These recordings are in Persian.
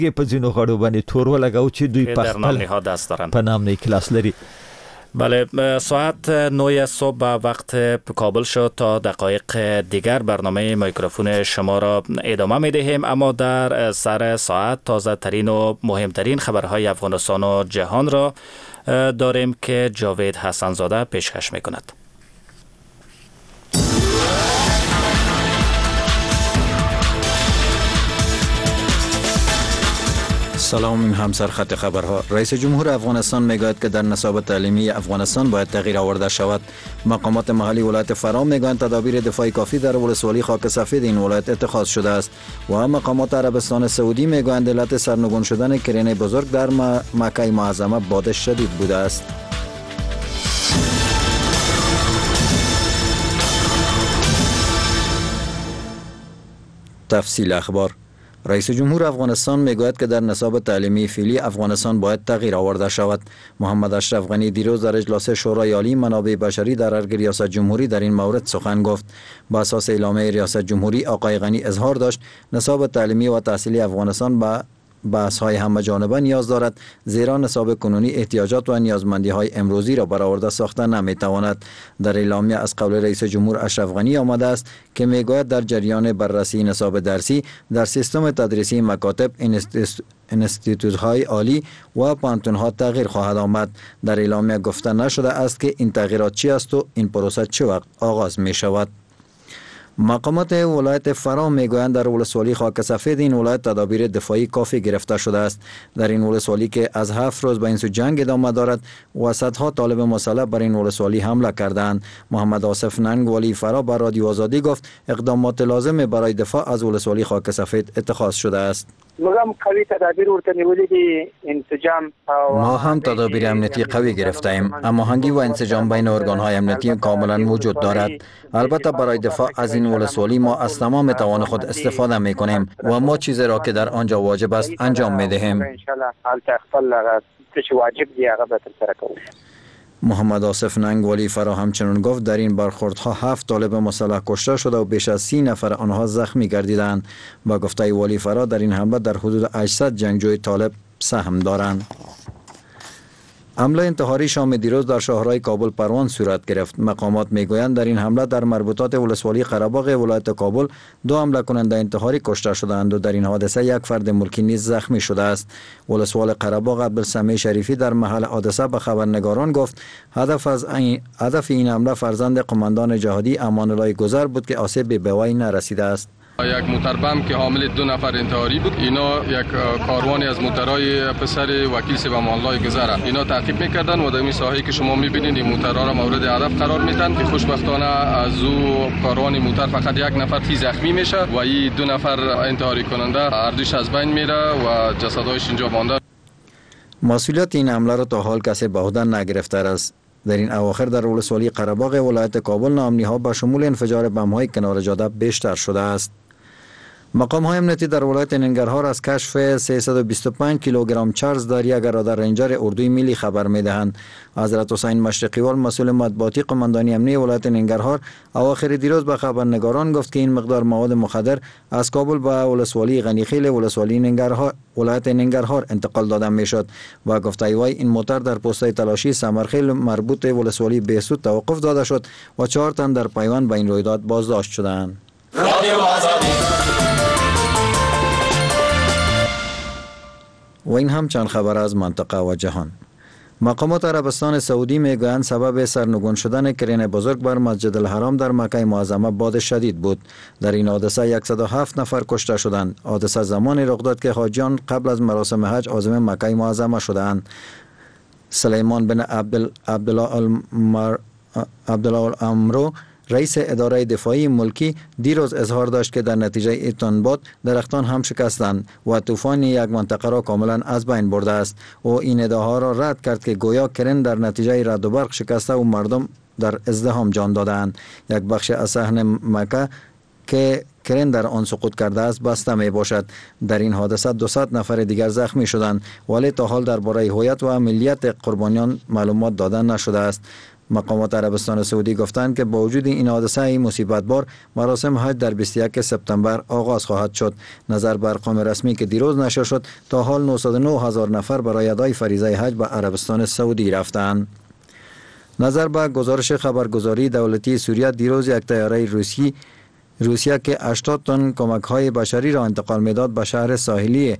که په ځینو غړو باندې تور ولګاو چې دوی په در نامنی‌ها دست دارن په نامنی کلاس لري. بله، ساعت 9 صبح به وقت کابل شد. تا دقایق دیگر برنامه میکروفون شما را ادامه می دهیم، اما در سر ساعت تازه ترین و مهمترین خبرهای افغانستان و جهان را داریم که جاوید حسن‌زاده پیشکش می کند. سلام، این هم سرخط خبرها. رئیس جمهور افغانستان میگوید که در نصاب تعلیمی افغانستان باید تغییر آورده شود. مقامات محلی ولایت فرا میگویند تدابیر دفاعی کافی در ولسوالی خاک سفید این ولایت اتخاذ شده است و مقامات عربستان سعودی میگویند علت سرنگون شدن کرین بزرگ در مکه معظمه بادش شدید بوده است. تفصیل اخبار. رئیس جمهور افغانستان میگوید که در نصاب تعلیمی فعلی افغانستان باید تغییر آورده شود. محمد اشرف غنی دیروز در اجلاس شورای عالی منابع بشری در ارگ ریاست جمهوری در این مورد سخن گفت. با اساس اعلامیه ریاست جمهوری، آقای غنی اظهار داشت نصاب تعلیمی و تحصیلی افغانستان به بحث‌های همه‌جانبه نیاز دارد، زیرا نصاب کنونی احتیاجات و نیازمندی‌های امروزی را برآورده ساخته نمی‌تواند. در اعلامیه از قول رئیس جمهور اشرف غنی آمده است که میگوید در جریان بررسی نصاب درسی در سیستم تدریسی مکاتب، انستیتوت‌های عالی و پانتون‌ها تغییر خواهد آمد. در اعلامیه گفته نشده است که این تغییرات چی است و این پروسه چه وقت آغاز می‌شود. مقامات ولایت فرا میگویند در ولسوالی خاک سفید این ولایت تدابیر دفاعی کافی گرفته شده است. در این ولسوالی که از 7 روز به این سو جنگ ادامه دارد و صدها طالب مسلح بر این ولسوالی حمله کردند. محمد آصف ننگ ولی فرا به رادیو آزادی گفت اقدامات لازم برای دفاع از ولسوالی خاک سفید اتخاذ شده است. ما هم تدابیر امنیتی قوی گرفتیم. اما هنگی و انسجام بین ارگان‌های امنیتی کاملا موجود دارد. البته برای دفاع از این ولسوالی ما از تمام توان خود استفاده می‌کنیم و ما چیزی را که در آنجا واجب است انجام می‌دهیم. محمد آصف ننگ ولی فرا همچنین گفت در این برخوردها 7 طالب مسلح کشته شده و بیش از 30 نفر آنها زخمی گردیدند. با گفته ولی فرا در این حمله در حدود 800 جنگجوی طالب سهم دارند. حمله انتحاری شام دیروز در شاهراه کابل پروان صورت گرفت. مقامات میگویند در این حمله در مربوطات ولسوالی قره‌باغ ولایت کابل 2 حمله کننده انتحاری کشته شدند و در این حادثه 1 فرد ملکی نیز زخمی شده است. ولسوال قره‌باغ عبدالسمیع شریفی در محل حادثه به خبرنگاران گفت هدف این حمله فرزند قماندان جهادی امان الله گذر بود که آسیب به وی نرسیده است. یک موتربم که حامل 2 نفر انتحاری بود، اینا یک کاروانی از موترهای پسر وکیل صاحب امان الله گذر اینا تعقیب میکردن و در این ساحه که شما میبینید این موترها را مورد هدف قرار میدن که خوشبختانه از او کاروان موتر فقط 1 نفر زخمی میشه و این 2 نفر انتحاری کننده هر دوش از بین میره و جسدهایش اینجا مانده. مسئولیت این حمله را تا حال کسی به عهده نگرفته است. در این اواخر در ولسوالی قره‌باغ ولایت کابل ناامنی‌ها به شمول انفجار بم‌های کنار جاده بیشتر شده است. مقام‌های امنیتی در ولایت ننگرهار از کشف 325 کیلوگرم چرس در یک رادار رنجر اردوی ملی خبر می‌دهند. حضرت حسین مشرقیوال مسئول مطبوعاتی قماندانی امنیتی ولایت ننگرهار اواخر دیروز به خبرنگاران گفت که این مقدار مواد مخدر از کابل به ولسوالی غنیخیل ولسوالی ننگرهار ولایت ننگرهار انتقال داده میشد و گفته وی این موتر در پست‌های تلاشی سمرخیل مربوط ولسوالی بهسود توقف داده شد و 4 تن در پیوند به این رویداد بازداشت شدند. و این هم چند خبر از منطقه و جهان. مقامات عربستان سعودی میگویند سبب سرنگون شدن کرین بزرگ بر مسجد الحرام در مکه معظمه باد شدید بود. در این حادثه 107 نفر کشته شدند. حادثه زمانی رخ داد که حاجیان قبل از مراسم حج عازم مکه معظمه شدند. سلیمان بن عبدالله الامرو رئیس اداره دفاعی ملکی دیروز اظهار داشت که در نتیجه ایتانباد درختان هم شکستند و طوفان یک منطقه را کاملا از بین برده است. او این ادعاها را رد کرد که گویا کرن در نتیجه رعد و برق شکسته و مردم در ازدحام جان دادند. یک بخش از صحن مکه که کرن در آن سقوط کرده است بسته می باشد. در این حادثه 200 نفر دیگر زخمی شدند ولی تا حال درباره هویت و ملیت قربانیان معلومات داده نشده است. مقامات عربستان سعودی گفتند که با وجود این حادثه مصیبت بار مراسم حج در 21 سپتامبر آغاز خواهد شد. نظر بر ارقام رسمی که دیروز نشر شد تا حال 909,000 نفر برای ادای فریضه حج به عربستان سعودی رفتند. نظر به گزارش خبرگزاری دولتی سوریه دیروز یک طیاره روسیه که 80 تن کمک‌های بشری را انتقال می‌داد به شهر ساحلی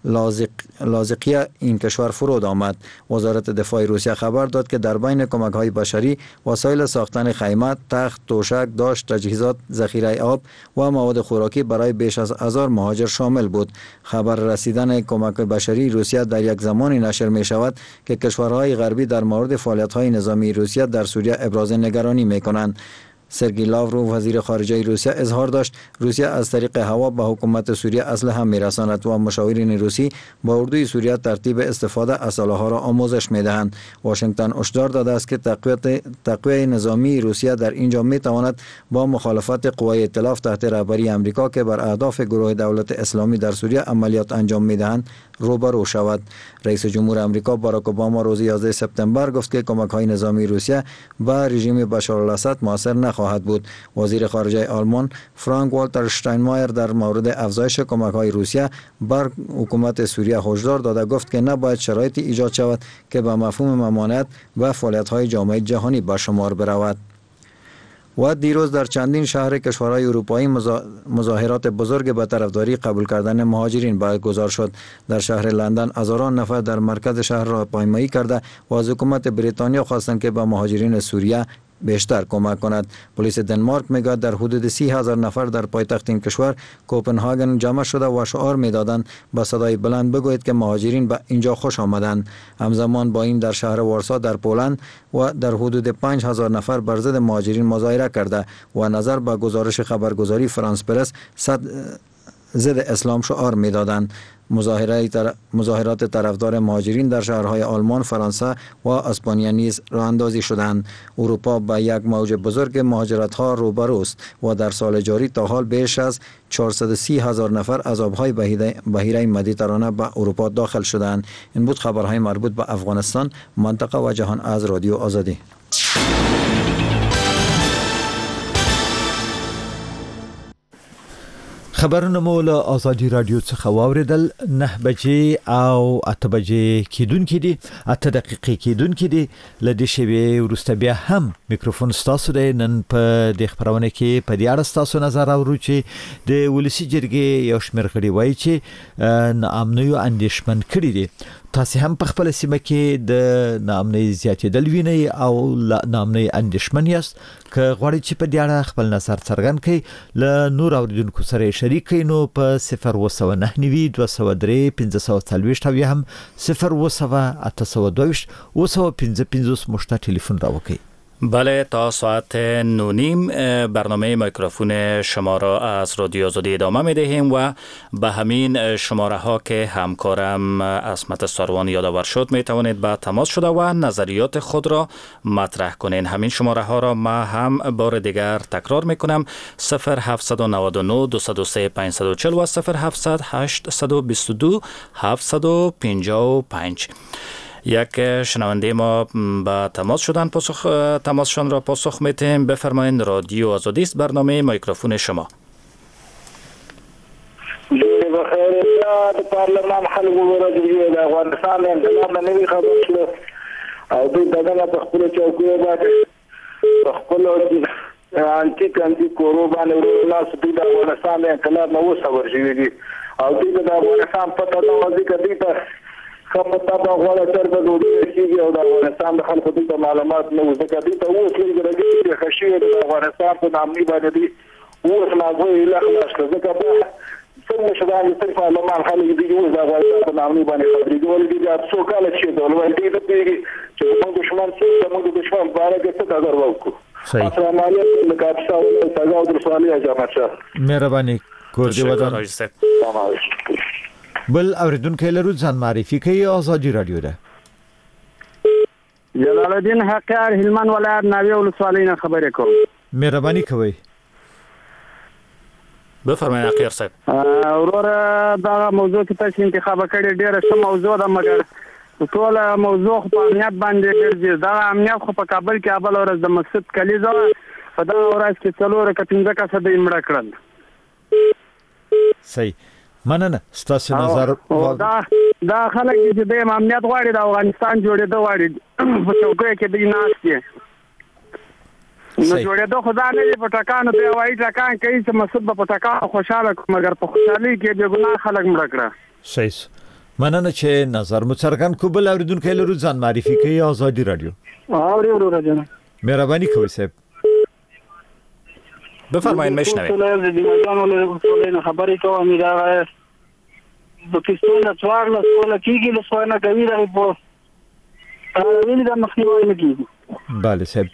لازقیه این کشور فرود آمد. وزارت دفاع روسیه خبر داد که در بین کمک‌های بشری وسایل ساختن خیمه، تخت، توشک، داشت، تجهیزات ذخیره آب و مواد خوراکی برای بیش از 1000 مهاجر شامل بود. خبر رسیدن کمک بشری روسیه در یک زمانی نشر می شود که کشورهای غربی در مورد فعالیت‌های نظامی روسیه در سوریه ابراز نگرانی می‌کنند. سرگئی لاوروف وزیر خارجه روسیه اظهار داشت روسیه از طریق هوا به حکومت سوریه اسلحه می‌رساند و مشاورین روسی با اردوی سوریه ترتیب استفاده از اسلحه‌ها را آموزش می‌دهند. واشنگتن هشدار داده است که تقویت نظامی روسیه در اینجا می‌تواند با مخالفت قوای ائتلاف تحت رهبری آمریکا که بر اهداف گروه دولت اسلامی در سوریه عملیات انجام می‌دهند روبرو شود. رئیس جمهور آمریکا باراک اوباما روز 11 سپتامبر گفت که کمک‌های نظامی روسیه به رژیم بشارالاسد موثر نخواهد بود. وزیر خارجه آلمان فرانک والتر شتاینمایر در مورد افزایش کمک‌های روسیه بر حکومت سوریه هشدار داده گفت که نباید شرایطی ایجاد شود که به مفهوم ممانعت و فعالیت‌های جامعه جهانی به شمار برود. و دیروز در چندین شهر کشورهای اروپایی مظاهرات بزرگ به طرفداری قبول کردن مهاجرین برگزار شد. در شهر لندن هزاران نفر در مرکز شهر را پایمایی کرده و از حکومت بریتانیا خواستند که به مهاجرین سوریه بیشتر کمک کند. پلیس دنمارک میگوید در حدود 30,000 نفر در پایتخت این کشور کوپنهاگن جمع شده و شعار میدادند با صدای بلند بگویید که مهاجرین به اینجا خوش آمدند. همزمان با این در شهر وارسا در پولند و در حدود 5,000 نفر بر ضد مهاجرین مظاهره کرده و نظر به گزارش خبرگزاری فرانس پرس ضد اسلام شعار میدادند. مظاهرات طرفدار مهاجرین در شهرهای آلمان، فرانسه و اسپانیا نیز راه اندازی شدند. اروپا با یک موج بزرگ مهاجرت‌ها روبروست و در سال جاری تا حال بیش از 430,000 نفر از آبهای بحیره مدیترانه به اروپا داخل شدند. این بود خبرهای مربوط به افغانستان، منطقه و جهان از رادیو آزادی. خبرونه مو له آزادی رادیو څخه واوریدل. 9 بجې او 8 بجې کیدونکې دي، 8 دقیقې کیدونکې دي. له دې شیبې وروسته بیا هم میکروفون ستاسو دی. نن په دې خبرونه کې په دې اړه ستاسو نظر اورو چې د ولسی جرګې یو شمېر غړي وایي چې ناامنیو اندېښمن کړي دي. تاسو هم په خپل سیمه کې د ناامنۍ زیاتېدل وینئ او ناامنۍ اندېښمن یاست، که غواړئ چې په دې اړه خپل نظر څرګند کړئ له نور اوریدونکو سره شریک کړئ نو په 029 203 540 او هم 0 822 255 مشت تلفن را وکړئ. بله، تا ساعت 9:30 برنامه میکروفون شما را از رادیو آزادی ادامه می دهیم و به همین شماره ها که همکارم عصمت ساروان یادآور شد می توانید با تماس شده و نظریات خود را مطرح کنین. همین شماره ها را ما هم بار دیگر تکرار می کنم: 0799 203 540 و 0700 822 755. یک شنونده ما با تماس شدن تماسشان را پاسخ میتیم. بفرمایید، رادیو آزادی است، برنامه میکروفون شما. بخیر، پارلمان خلق ورجوی د افغانستان انقلاب نوی خبر شو او دوی دغه په خپل چوکۍ باندې خپل انټي کورو باندې ورلاس دوی د افغانستان انقلاب نو خبر شوی دي او دوی د افغانستان په تاسو ځکه دوی ته کوم تاسو غواړئ تر به دوی شي او د افغانستان د خلکو د معلومات نو ځکه دوی ته اوس لږ د خشيه د افغانستان په نامي باندې دي اوس لا غوي لا خلاص ځکه څنګه شدان چې پارلمان خلک دي یو د افغانستان په نامي باندې خبرې کوي دي چې څو کال چې ډول دي چې موږ دشمن څه موږ دشمن باره کې څه نظر وکړو. السلام علیکم، لکه تاسو او د سوالي جماعت مهرباني کور دی ودان. بل اوریدونکو لرو ځان معرفي کوي. آزادی رادیو ده. جلال الدین حقیار، هلمند ولایت ناوی ولسوالۍ نه خبرې کوم. مهرباني کوي. بفرمایئ حقیار صاحب. ورور دا موضوع چې تاسو انتخاب کړی ډیره ښه موضوع ده، مګر ټول موضوع په امنیت باندې ګرځي. دا امنیت خو په کابل کې اول ورځ د مسجد کلیزه په دا ورځ کې 4 کټینګه کسه د امړه کړل. صحیح مننه ستاسو نظر. دا خلک چې د امنیت غواړي د افغانستان جوړېدو غواړي په چوکۍ کې دی ناشته نو جوړېدو خدا نه په ټکانو دی وایي ټکان کوي چې مسعود په ټکان خوشاله مګر په خوشحالي کې به ګناه خلک مړ کړه. صحیح مننه چې نظر مو څرګند کو. بل اوریدونکو لرو ځان معرفي کوي. آزادي رادیو اورو راځه مهرباني کوئ صاحب بفرمایید میشنوید. ټول د دیمجانو له ټولنه خبرې کوم دا د کیسونه څوار له سکوله کېږي له سوانه کوي دا په ویل دا مخنیوي نه کیږي. بله صاحب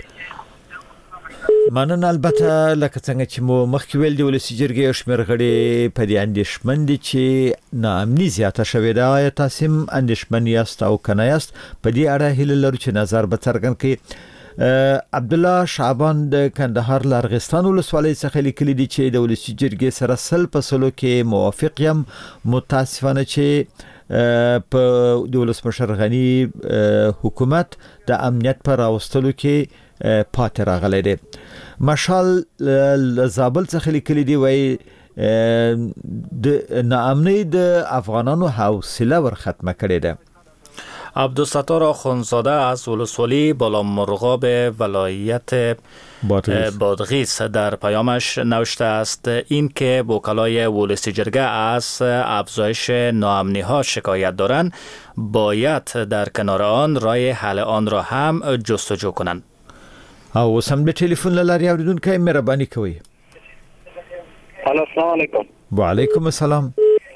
مننه. البته لکه څنګه چې مو مخکې ویل دی ولسی جرګې شمېر غړي په دې اندېښمن دي چې ناامني زیاته شوې ده. آیا تاسو هم اندېښمن یاست او کنه یاست؟ په دې اړه هیله لرو چې نظر به څرګند کړئ. عبدالله شعبان د کندهار لارغستان ولسوالۍ څخه لیکلي دي چې د ولسی جرګې سره 100% کې موافق یم. متاسفانه چې په د ولسمشر غنی حکومت د امنیت پر راوستلو کې پاتې راغلی دی. مشال زابل څخه لیکلي دی وای د ناامنۍ د افغانانو حوصله ور ختمه کړې ده. عبدالستار آخوندزاده از ولسوالی بالامرغاب ولایت بادغیس در پیامش نوشته است این که وکلای ولسی جرگه از افزایش ناامنی ها شکایت دارند باید در کنار آن راه حل آن را هم جستجو کنند. او سم به تلیفون لاری اوریدونکو مهرباني کوئ. السلام علیکم. وعلیکم السلام.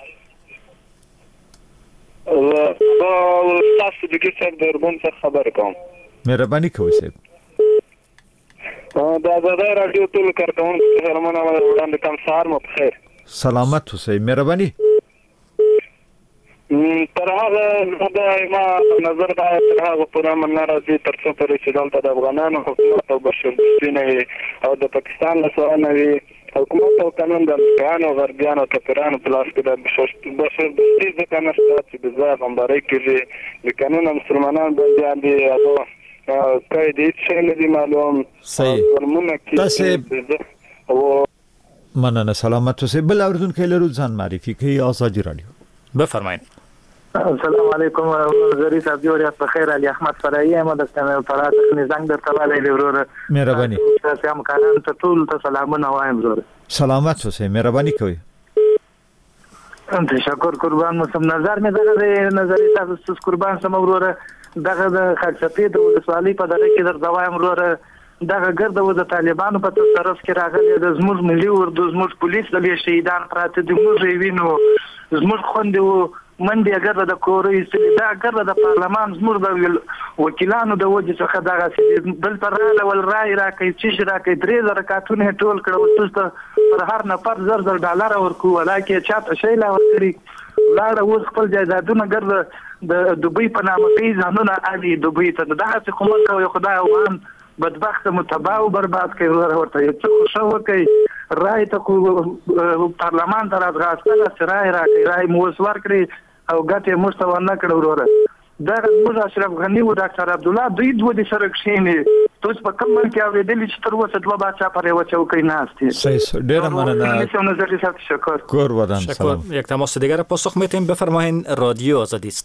تاسو د کیسې د ورغون څخه خبر کوم. مهرباني کوئ صاحب. دا آزادي رادیو ټول کارکونکو سره مننه وړاندې کوم. سهار مو بخیر. سلامت اوسئ. مهرباني. تر هغه ما نظر دا تر هغه پورې من راځي تر څو پرې چې دلته د افغانانو حکومت او بشردوستي او د پاکستان له سره حکومت او قانون د امریکایانو غربیانو کفرانو په لاس کې د بشردوستي د قانون چې د ځای غمباري کوي د قانون مسلمانان باندې هغه قید هیڅ نه دی معلوم. صحیح. تاسو مننه. سلامت اوسئ. بل اوریدونکو لرو ځان معرفي کوي. آزادي رادیو بفرمایید. السلام علیکم. ظریف صاحب جوړ یاست بخیر. علي احمد فرایی ام د فرات نظام در تباله لورور. مهرباني. تاسو هم کاران ته ټول ته سلامونه وایم زور. سلامت اوسئ. مهرباني کوئ. تشکر قربان مسلم. نظر مې دغه نظر تاسو قربان سم وروره دغه د خلصفي د ولسوالۍ په دغه کې در دوایم وروره دغه ګرد و د طالبانو په طرف کې راغلي د زموږ ملي اردو زموږ پولیس د شهیدان پراته د موږ وینو زموږ خوندې منډي اگر د کورې دا اگر د پارلمان زموږ د وکیلانو د وجه څخه دغه بل پر ول رای راکې چې راکې 3000 کاتونه ټول کړو تاسو پر هر نفر $1000 ورکو ولکه چاته شی لا ورکړي لاړ اوس خپل جایدادونه ګرځ د دوبۍ په نامه کې ځانونه علي دوبۍ ته دغه حکومت کوي خدای وان بدبخت متباع او برباد کوي ورته څه شو کوي رای ته پارلمان ته راځي رای موثر کړی او ګټه مستوى نه کړو وروره دا موږ اشرف غنی او ډاکټر عبد الله دوی دوه د سره کښینې توس په کوم کې اوریدل چې تر اوسه دوه بچا پرې وچو کوي ناشته. صحیح. ډیر مننه. شکر. قربان. سلام. یک تماس دیگر پاسخ میتیم. بفرمایید. رادیو آزادی است.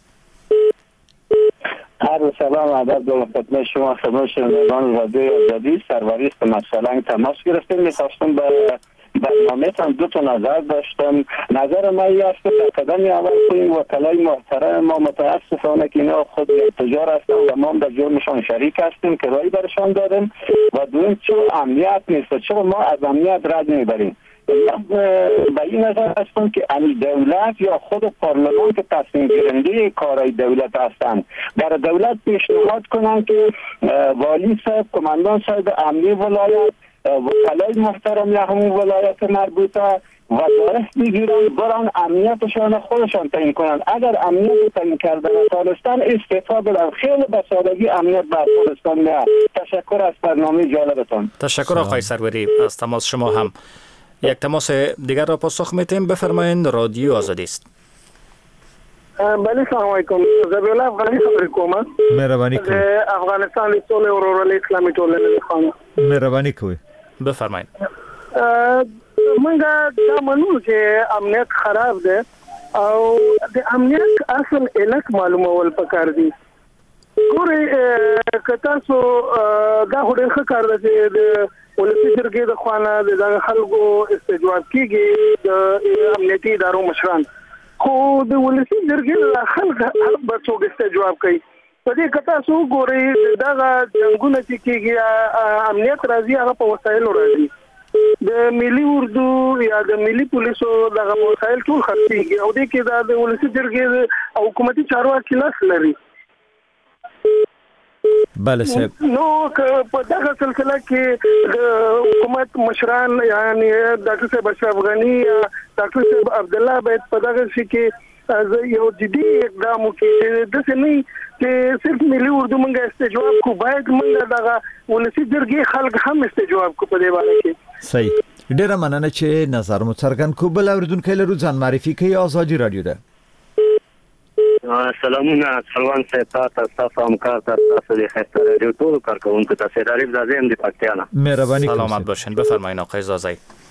عرض سلام ادب به خدمت شما شنوندگان رادیو آزادی. سروری است. مثلا تماس گرفتیم. می‌خواستم به برنامه‌تان دو تا نظر داشتم. نظر ما این است که قدم اول کنیم وکلای محترم ما متاسفانه که اینا خود تجار هستن و ما در جرمشان شریک هستیم که رای برشان دادیم و دوم چون امنیت نیست چون ما از امنیت رد میبریم. به این نظر هستم که دولت یا خود پارلمان که تصمیم گیرنده کارهای دولت هستند در دولت پیشنهاد کنند که والی صاحب کماندان صاحب امنی ولایت وکلای محترم یا همون ولایت مربوطه وظایف بگیرن برن امنیتشان خودشان تعیین کنند. اگر امنیت تعیین کردن افغانستان استعفا بدن خیلی به سادگی امنیت به افغانستان میاد. تشکر از برنامه جالبتان. تشکر آقای سروری از تماس شما هم. یک تماس دیگر را پاسخ میتیم. بفرمایید. رادیو آزادی است. بله سلام علیکم. زبیل افغانی خبرې کوم. مهرباني کوئ. افغانستان د ټول ورورولۍ اسلامي ټولنې خانه. مهرباني کوئ. بفرمایید. منګه دا منو چې امنیت خراب ده او د امنیت اصل علت معلومول پکار دي. ګورې کته سو دا هډه ښه کار ده چې د ولسی جرګې د خوانه د خلکو استجواب کیږي د امنیتي ادارو مشران، خو د ولسی جرګې د خلک هر بچو استجواب کوي. په دې کته سو ګورې دا څنګه چې کیږي امنیت راځي هغه په وسایلو راځي. د ملي اردو یا د ملي پولیسو دغه وسایل ټول خرڅيږي او د کې د ولسی جرګې او حکومتي چارواکي لاس لري. بله صاحب، نو په دغه سلسله کې د حکومت مشران یعنی ډاکټر صاحب اشرف غنی یا ډاکټر صاحب عبد الله باید په دغه شي کې یو جدي اقدام وکړي. د سمي چې صرف ملي اردو منګه استجواب کو، باید منګه دغه ولسی جرګې خلک هم استجواب کو په دې باندې کې. صحیح. ډیره مننه چې نظر مو څرګند کو. بل اوریدونکو لرو ځان معرفي کوي. آزادي رادیو ده. سلامونه سلوان صاحب، تاسو همکار تاسو د خسته رادیو ټول کارکونکو ته شریف زازم د پکتیانا. مهرباني کوئ. سلامت باشین. بفرمایید آقای زازی.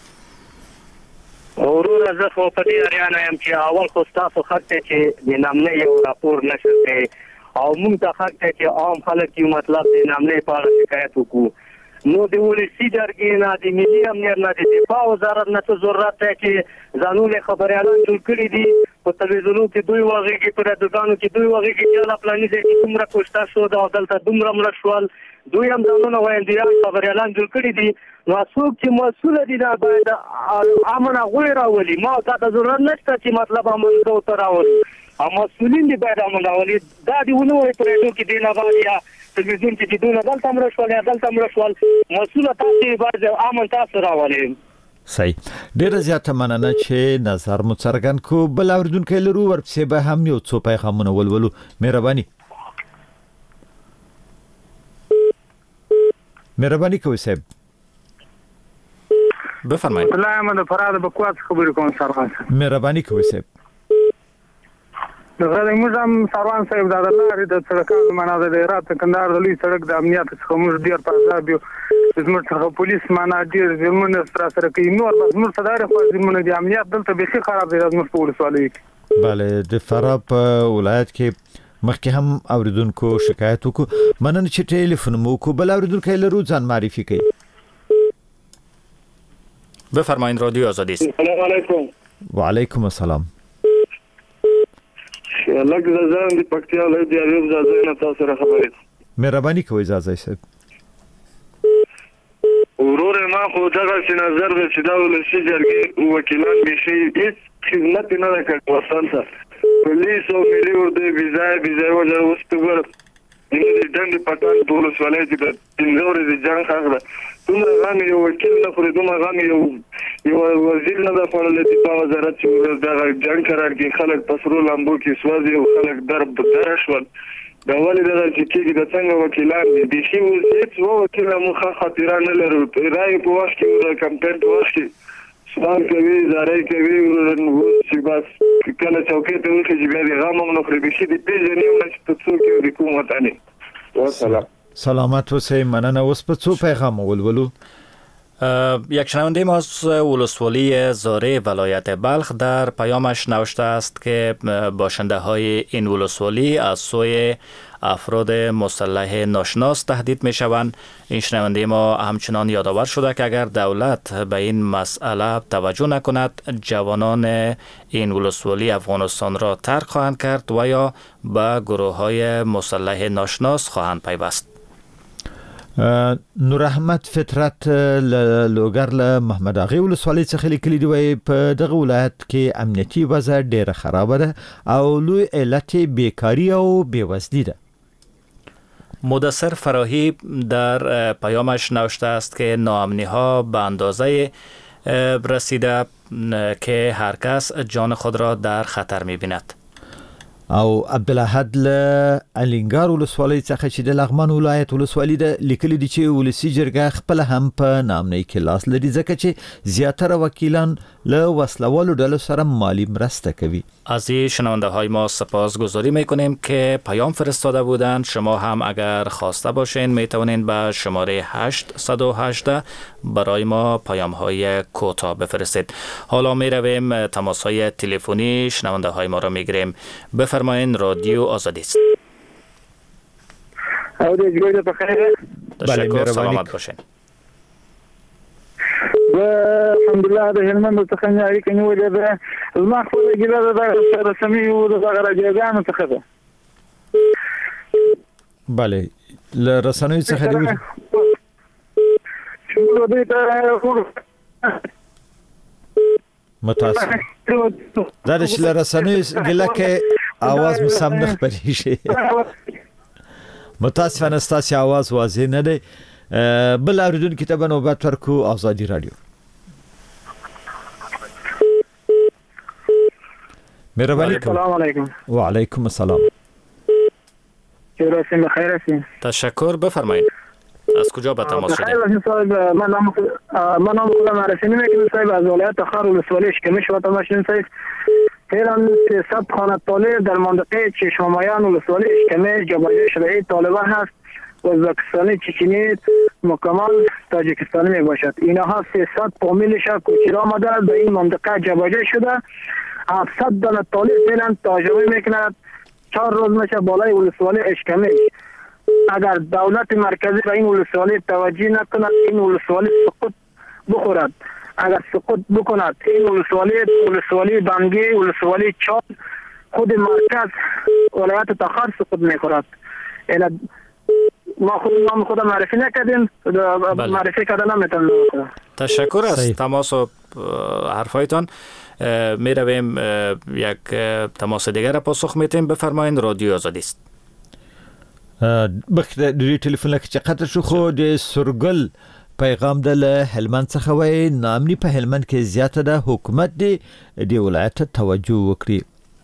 ورور زه خو په دې اړه یم چې اول خو تاسو خاطر چې د نامنې یو راپور نشته او موږ ته خاطر چې عام خلک یو مطلب د نامنې په اړه شکایت وکړو. نو د ولسی جرګې نه د ملي امنیت نه د دفاع وزارت نه څه ضرورت دی چې ځانونه خبريالان جوړ کړي دي په تلویزیونو کې دوی واغږي په دکانو کې دوی واغږي چې لا پلاني دي چې کومره کوشتا شو دا دلته دومره مړ شول، دوی هم ځانونه وایي خبريالان جوړ کړي دي. نو څوک چې مسؤل دي دا باید امن غوړ راولي. ما ته ضرورت نشته چې مطلب امن ته راولي، او مسؤلین دي باید امن راولي. دا دی ونه وایي پرېږدو کې دی نه باید تلویزیون کې دوی دلته مړ شول یا دلته مړ شول، مسؤل تاسو باید امن تاسو راولي. صحیح. ډیره زیاته مننه چې نظر مو څرګند کو. بل اوریدونکو لرو ورپسې به هم یو څو پیغامونه ولولو. مهرباني کوئ صاحب. بفرمایید. الله احمد فراد بکواس خبرې کوم سره. مهرباني کوئ صاحب. د غړي موږ هم سروان صاحب د لارې د سړکونو مناظر د رات کندهار د لوی سړک د امنیت څخه موږ ډیر پازاب یو زموږ څخه پولیس معنا ډیر زمونه سره کوي. نو زموږ صدر خو زمونه د امنیت دلته به خراب دي. زموږ په ولسوالۍ کې بله د فراه په ولایت کې مخکې هم اوریدونکو شکایت وکړو. مننه چې ټلیفون مو کو. بل اوریدونکو لرو ځان معرفي کوي. بفرمایید. رادیو آزادی است. السلام علیکم. وعلیکم السلام. لکه زازان د پکتیا ولایت د ایوب زازای نه تاسو سره خبرې. مهرباني کوئ زازای صاحب. ورور ما خو دغه چې نظر د چې دا ولسی جرګې وکیلان به شي هیڅ خدمت نه کوي. وسان ته پولیس او ملي اردو ویزا ولا وستګور د دند پټان ټول ولایت د تنګور د جنگ خاطر دومره غام یو وکیل نه خوري، دومره غام یو وزیر نه د فعال دفاع وزارت چې د جنگ قرار کې خلک پسرو لامبو کې سوازي او خلک درشول. دا ولې دا چې کېږي د څنګه وکیلان دي شي هیڅ وکیل مخه خاطرانه لري. رای په وخت کې د کمپاین په وخت کې سوال کوي، زارای کوي، چې بس کله چوکۍ ته وخت چې بیا د غام نو خري بشي د پیژنې نه چې څوک یو د کوم وطن. والسلام. سلامت اوسئ. مننه. اوس په څو پیغام ولولو. یک شنونده ما از ولسوالی زاره ولایت بلخ در پیامش نوشته است که باشنده های این ولسوالی از سوی افراد مسلح ناشناس تهدید می شوند. این شنونده ما همچنان یادآور شده که اگر دولت به این مسئله توجه نکند جوانان این ولسوالی افغانستان را ترک خواهند کرد و یا به گروه های مسلح ناشناس خواهند پیوست. نور احمد فطرت لوګر له محمد اغه ولسوالۍ څخه لیکلي دی په دغه ولایت کې امنیتي وضع ډیره خراب ده او لوی علت بیکاری او بیوزلی ده. مدثر فراهی در پیامش نوشته است که ناامنی ها به اندازه رسیده که هر کس جان خود را در خطر می بیند. او عبدالاحد له الینګار ولسوالۍ څخه چې د لغمان ولایت ولسوالۍ د لیکلي دي چې ولسی جرګه خپل هم په نامنۍ کې لاس لري ځکه چې زیاتره وکیلان له وسلوالو ډلو سره مالی مرسته کوي. از شنونده های ما سپاسگزاری میکنیم که پیام فرستاده بودند. شما هم اگر خواسته باشین میتونین به شماره 818 برای ما پیام های کوتاه بفرستید. حالا میرویم تماس های تلفنی شنونده های ما را میگیریم. بفرمایین، رادیو آزادی است. تشکر، سلامت باشین. الحمدلله د هلمند څخه نه اړیکه نیولې ده. زما خو د ګیله د رسمي او د راډیوګانو څخه ده. بله، له رسنیو څخه دی. شنو دوی ته متاسف دا چې له رسنیو ګیله کې आवाज مسم نه خبرې شي. متاسفانه ستاسو आवाज واضح نه دی. بل اوریدونکو ته به نوبت ورکو. آزادی رادیو. مهربانی. السلام علیکم. و علیکم السلام. چرا بخیر هستین؟ تشکر، بفرمایید. از کجا به تماس شدید؟ من نام خودم معرفی نمیکنم صاحب. از ولایت تخار ولسوالی اشکمش و تماشین صاحب. فعلا 300 خانه طالب در منطقه چشمامایان ولسوالی اشکمش جابجا شده طالبان هست. ازبکستانی، چچنی، مکمل تاجیکستانی می باشد. اینها 300 فامیلش کوچرا آمده به این منطقه جابجا شده. 700 دانه طالب فعلا تاجمه میکنند. 4 روز میشه بالای ولسوالی اشکمش. اگر دولت مرکزی به این ولسوالی توجه نکند این ولسوالی سقوط بخورد. اگر سقوط بکند این ولسوالی بنگی، ولسوالی چاد، خود مرکز ولایت تخار سقوط میخورد. ما خودم معرفی نکردیم، معرفی کردن نمیتونم. تشکر از تماس و حرفایتان. می رویم یک تماس دیگر را پاسخ میتیم. بفرمایید، رادیو آزادی است. د ټلیفون لکه چې قطع شو خو د سرګل پیغام د هلمند څخه وای نامني په هلمند کې زیاته ده. حکومت د ولایت توجه وکړي.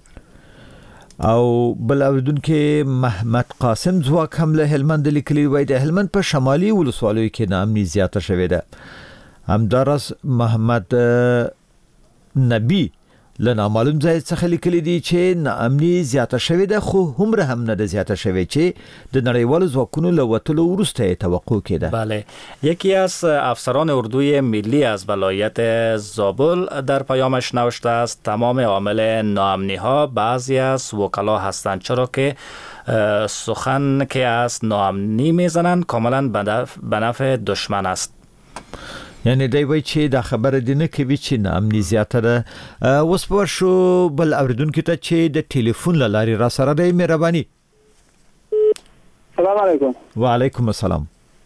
او بل اوریدونکو محمد قاسم ځواک هم له هلمند لیکلي وای د هلمند په شمالي ولسوالیو کې نامني زیاته شوې ده. همدارس محمد نبی له نامعلوم ځای څخه لیکلي دي چې نامني زیاته شوې ده، خو همره هم نه ده زیاته شوې چې د نړیوالو ځواکونو له وتلو وروسته توقع کېده. بله، یکی از افسران اردوی ملی از ولایت زابل در پیامش نوشته است تمام عامل ناامنی ها بعضی از وکلا هستند، چرا که سخن که از ناامنی میزنند کاملا به نفع دشمن است. یعنی دی وای چې دا خبره دی نه کوي چې ناامني زیاته ده. اوس په شو بل اوریدونکو ته چې د ټلیفون لاري را سره دی. مهرباني. السلام علیکم. و علیکم السلام.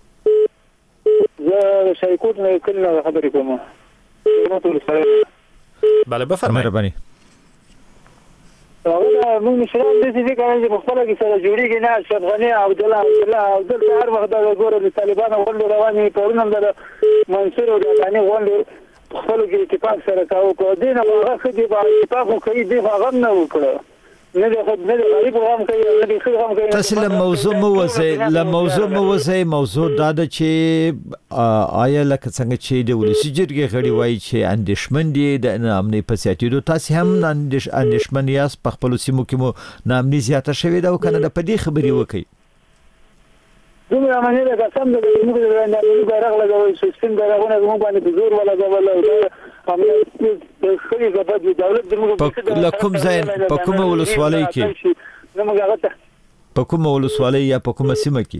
زه شریکوت نه کله خبرې کوم. بله بفرمایید. مهرباني. موږ مشران د دې ځای کې په خپل کې سره جوړیږي نه شفغنی عبدالله او د هر وخت د ګورو د طالبانو غونډه روانه پرونه د منصور او د غنی غونډه خپل کې اتفاق سره کاوه. کو دینه هغه خدي په اتفاق کوي دی هغه نه وکړه. نه د خود نه د غریب هم کوي نه د خیر هم کوي. تاسو له موضوع موزه موضوع دا د چې آیا لکه څنګه چې د ولسی جرګې غړي وایي چې اندیشمن دي د نامني په سیاتیدو، تاسو هم اندیشمن یاست په خپل سیمو کې مو نامني زیاته شوې ده او کنه د پدې خبري وکي. دومره معنی ده قسم ده موږ د نامني بیرغ لګوي سیستم بیرغونه موږ باندې بزور ولا غوړل په کوم ځای په کوم ولسوالۍ کې په کوم ولسوالۍ یا په کوم سیمه کې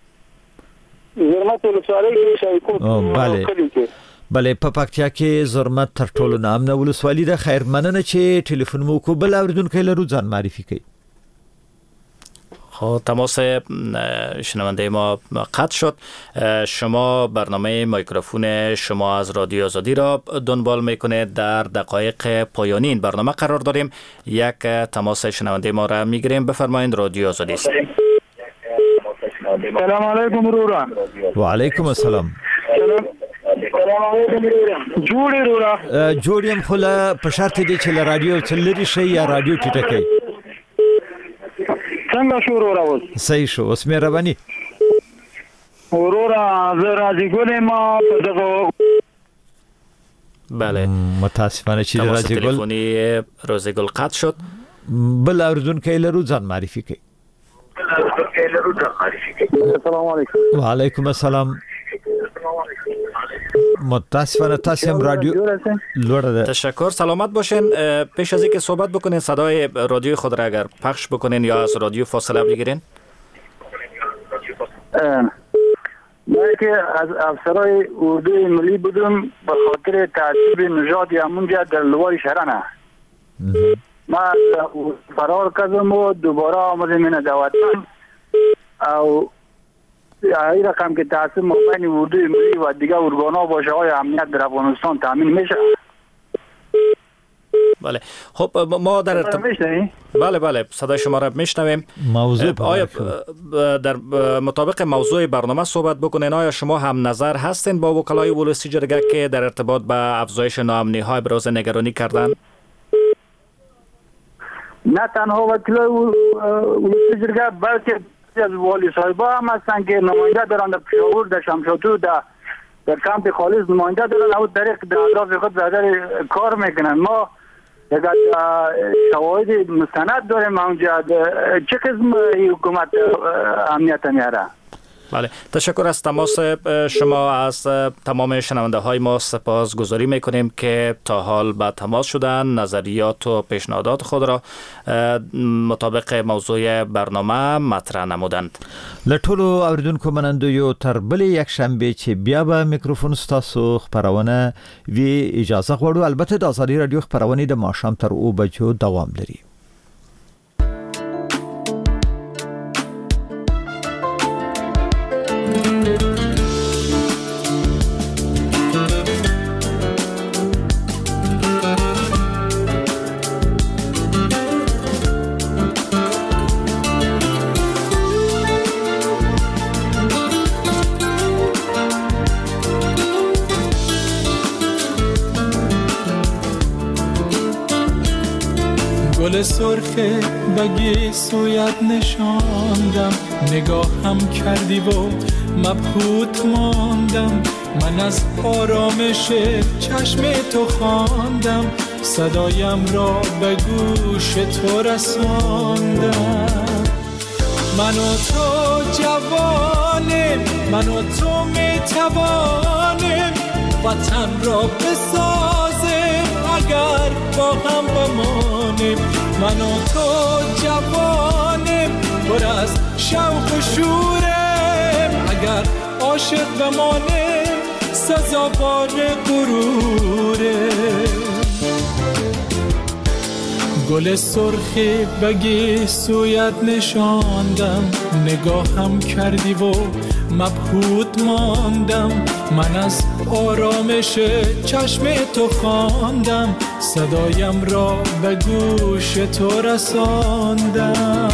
زرمت ولسوالۍ کې شایکو بله په پکتیا کې زرمت تر ټولو نامنه ولسوالۍ ده. خیر مننه چې ټلیفون مو کو. بل اوریدونکو لرو ځان معرفي کړئ. خب تماس شنونده ما قطع شد. شما برنامه میکروفون شما از رادیو آزادی را دنبال میکنید. در دقایق پایانی این برنامه قرار داریم. یک تماس شنونده ما را میگیریم. بفرمایید، رادیو آزادی است. سلام علیکم رورا. و علیکم السلام. جوړی رورا جوړیم خو په شرط دی چې له رادیو چلري شي یا رادیو ټیټه کوي. څنګه شو ورور؟ صحیح شو. اوس مهرباني ورور زه راځي ګل ما په دغه بله متاسفانه چې تماس راځي ګل تلفنی روزگل قطع شد. بل اوردونکو لرو ځان معرفي کوي. السلام علیکم. و علیکم السلام. متاسفانه تاسو هم رادیو لوړه ده. تشکر. سلامت باشین. پیش از اینکه صحبت بکنین صدای رادیو خود را اگر پخش بکنین یا از رادیو فاصله بگیرین. من که از افسرهای اردوی ملی بودم به خاطر تعذیب نژاد همونجا در لوار شهرانه. من فرار کردم و دوباره آمدم این وطن او این رقم که تعصیب مابین اردوی ملی و دیگه ارگان‌ها و باشه‌های امنیت در افغانستان تامین میشه. بله خب ما در بله صدای شما را میشنویم. موضوع آیا در مطابق موضوع برنامه صحبت بکنین؟ آیا شما هم نظر هستین با وکلای ولسی جرگه که در ارتباط به افزایش ناامنی‌ها ابراز نگرانی کردن؟ نه تنها وکلای ولسی جرگه بلکه از والی صاحبا هم هستن که نماینده دارن در پشاور، در شمشاتو، در کمپ خالص نماینده دارن او طریق در اطراف خود زدر کار میکنن. ما یک شواهد مستند داریم اونجا. چه قسم حکومت امنیت میاره؟ بله تشکر از تماس شما. از تمام شنونده های ما سپاسگزاری میکنیم که تا حال با تماس شدن، نظریات و پیشنهادات خود را مطابق موضوع برنامه مطرح نمودند. لټولو اوریدونکو منندو یو تر بلې یک شنبه چې بیا به میکروفون ستاسو خبرونه وی اجازه غواړو. البته د ازادي رادیو خبرونه د ماښام تر 2 بجو دوام لري. گل سرخ بگی سویت نشاندم، نگاهم کردی و مبهوت ماندم. من از آرامش چشم تو خواندم، صدایم را به گوش تو رساندم. من و تو جوانیم، من و تو میتوانیم وطن را بسازیم اگر با هم بمانیم. من و تو جوانیم پر از شوق و شوریم، اگر عاشق بمانیم سزاوار غروریم. گل سرخی بگی سویت نشاندم، نگاهم کردی و مبهوت ماندم. من از آرامش چشم تو خواندم، صدایم را به گوش تو رساندم.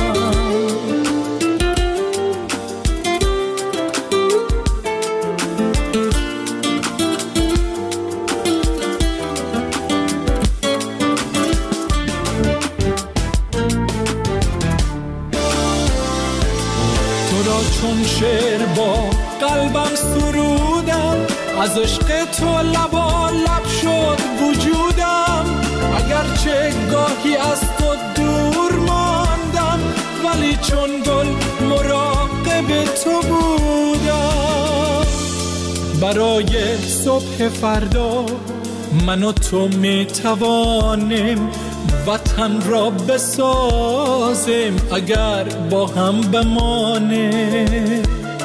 چون شعر با قلبم سرودم، از عشق تو لبالب شد وجودم. اگرچه گاهی از تو دور ماندم، ولی چون گل مراقب تو بودم. برای صبح فردا من و تو میتوانیم وطن را بسازیم اگر با هم بمانیم.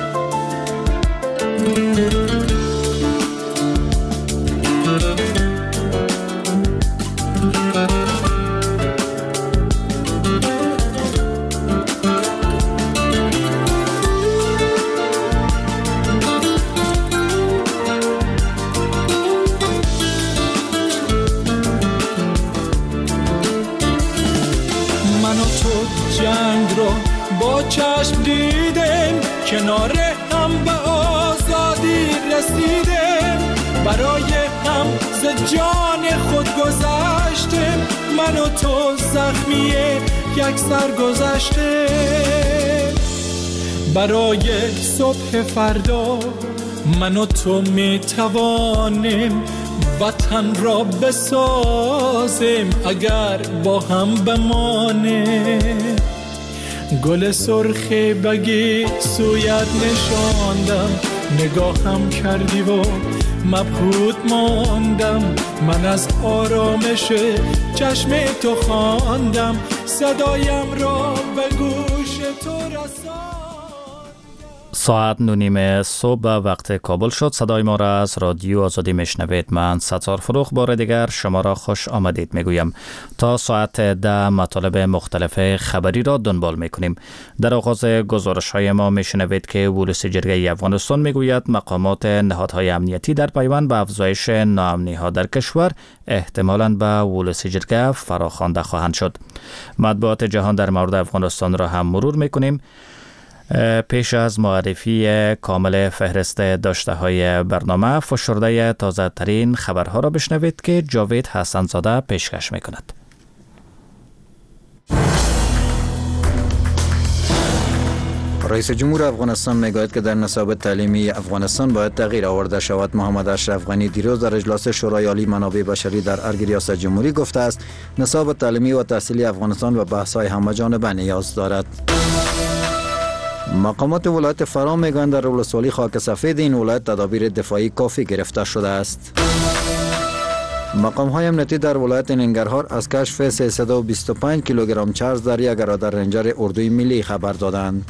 با چشم دیدیم کنار هم به آزادی رسیدیم، برای هم ز جان خود گذشتیم. من و تو زخمی یک سرگذشته. برای صبح فردا من و تو می توانیم وطن را بسازیم اگر با هم بمانیم. گل سرخ بگی سویت نشاندم، نگاهم کردی و مبهوت ماندم. من از آرامش چشم تو خواندم، صدایم را به گوش تو رساندم. ساعت 9:30 صبح وقت کابل شد. صدای ما را از رادیو آزادی میشنوید. من ستار فروخ بار دیگر شما را خوش آمدید میگویم. تا ساعت 10 مطالب مختلف خبری را دنبال میکنیم. در آغاز گزارش های ما میشنوید که ولس جرگه افغانستان میگوید مقامات نهادهای امنیتی در پیوند به افزایش ناامنی ها در کشور احتمالاً به ولس جرگه فراخوانده خواهند شد. مطبوعات جهان در مورد افغانستان را هم مرور میکنیم. پیش از معرفی کامل فهرست داشته های برنامه، فشرده تازه ترین خبرها را بشنوید که جاوید حسنزاده پیشکش می کند. رئیس جمهور افغانستان میگوید که در نصاب تعلیمی افغانستان باید تغییر آورده شود. محمد اشرف غنی دیروز در اجلاس شورای عالی منابع بشری در ارگ ریاست جمهوری گفته است نصاب تعلیمی و تحصیلی افغانستان به بحث‌های همه‌جانبه نیاز دارد. مقامات ولایت فرام میگویند در ولسوالی خاک سفید این ولایت تدابیر دفاعی کافی گرفته شده است. مقام‌های امنیتی در ولایت ننگرهار از کشف 325 کیلوگرم چرس در یک برادر رنجر اردوی ملی خبر دادند.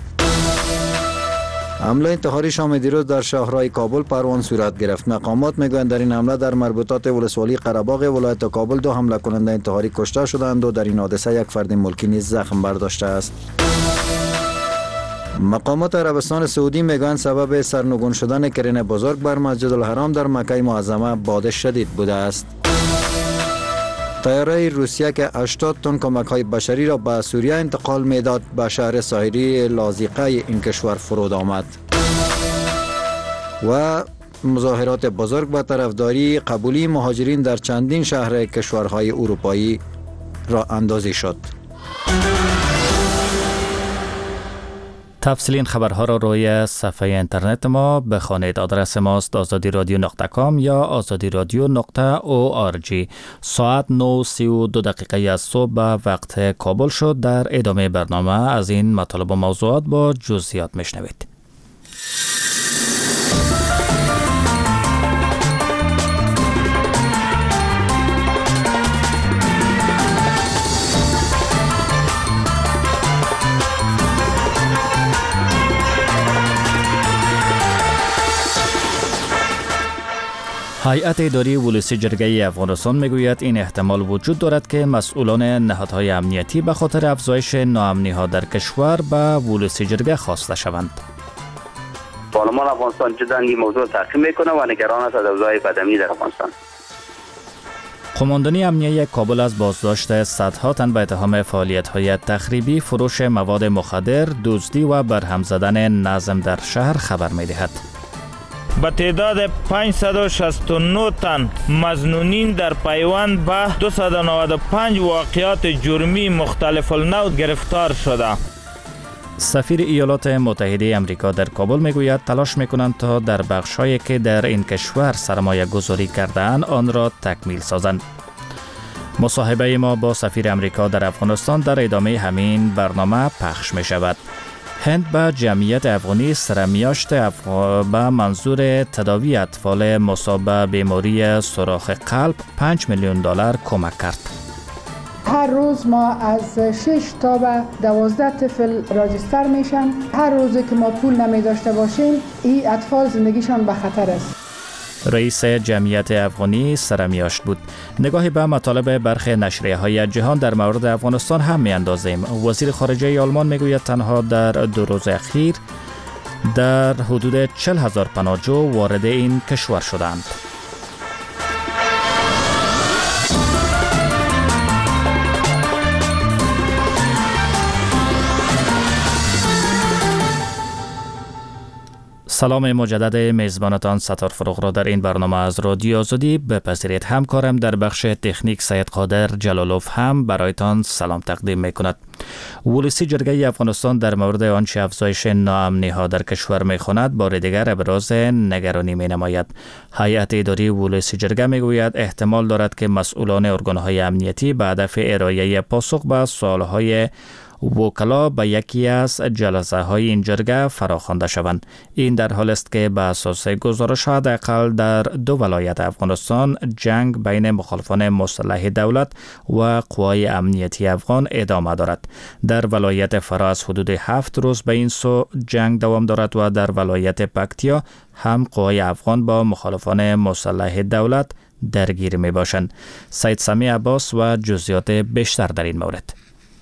حمله انتحاری شام دیروز در شهرهای کابل پروان صورت گرفت. مقامات میگویند در این حمله در مربوطات ولسوالی قره‌باغ ولایت کابل 2 حمله کننده انتحاری کشته شدند و در این حادثه یک فرد ملکی نیز زخم برداشته است. مقامات عربستان سعودی میگویند سبب سرنگون شدن کرین بزرگ بر مسجد الحرام در مکه معظمه باد شدید بوده است. طیاره روسیه که 80 تن کمک‌های بشری را به سوریه انتقال میداد به شهر ساحلی لاذقیه این کشور فرود آمد. و مظاهرات بزرگ به طرفداری قبولی مهاجرین در چندین شهر کشورهای اروپایی راه اندازی شد. تفصیل این خبرها را روی صفحه اینترنت ما بخوانید. آدرس ماست azadiradyo.com یا azadiradyo.org. ساعت 9:32 از صبح وقت کابل شد. در ادامه برنامه از این مطالب و موضوعات با جزئیات میشنوید. هیئت اداری ولسی جرگه افغانستان میگوید این احتمال وجود دارد که مسئولان نهادهای امنیتی به خاطر افزایش ناامنی ها در کشور به ولسی جرگه خواسته شوند. پارلمان افغانستان جدا این موضوع تعقیب میکنه و نگران است از اوضاع بدامنی در افغانستان. قماندانی امنیه کابل از بازداشت صدها تن به اتهام فعالیت‌های تخریبی، فروش مواد مخدر، دزدی و برهم زدن نظم در شهر خبر می‌دهد. به تعداد 569 تن مظنونین در پیوند به 295 واقعات جرمی مختلف النوع گرفتار شده. سفیر ایالات متحده آمریکا در کابل میگوید تلاش میکنند تا در بخش‌هایی که در این کشور سرمایه گذاری کرده‌اند آن را تکمیل سازند. مصاحبه ما با سفیر آمریکا در افغانستان در ادامه همین برنامه پخش می شود. هند به جمعیت افغانی سرمیاشت به منظور تداوی اطفال مصاب به بیماری سوراخ قلب $5 میلیون کمک کرد. هر روز ما از 6 تا به 12 طفل راجستر میشن. هر روزی که ما پول نمی داشته باشیم این اطفال زندگیشان به خطر است. رئیس جمعیت افغانی سرمیاشت بود. نگاهی به مطالب برخی نشریه‌های جهان در مورد افغانستان هم می‌اندازیم. وزیر خارجه آلمان میگوید تنها در 2 روز اخیر در حدود 40,000 پناهجو وارد این کشور شدند. سلام مجدد میزبانتان ستار فروغ را در این برنامه از رادیو آزادی بپذیرید. همکارم در بخش تکنیک سید قادر جلالوف هم برایتان سلام تقدیم میکند. ولسی جرگه افغانستان در مورد آنچه افزایش ناامنی ها در کشور میخواند بار دیگر ابراز نگرانی مینماید. هیئت اداری ولسی جرگه میگوید احتمال دارد که مسئولان ارگانهای امنیتی به هدف ارائه پاسخ به سوالهای وکلا به یکی از جلسه های این جرگه فراخوانده شوند. این در حال است که به اساس گزارش ها حداقل در 2 ولایت افغانستان جنگ بین مخالفان مسلح دولت و قوای امنیتی افغان ادامه دارد. در ولایت فرا از حدود 7 روز به این سو جنگ دوام دارد و در ولایت پکتیا هم قوای افغان با مخالفان مسلح دولت درگیر می باشند. سید سمی عباس و جزئیات بیشتر در این مورد.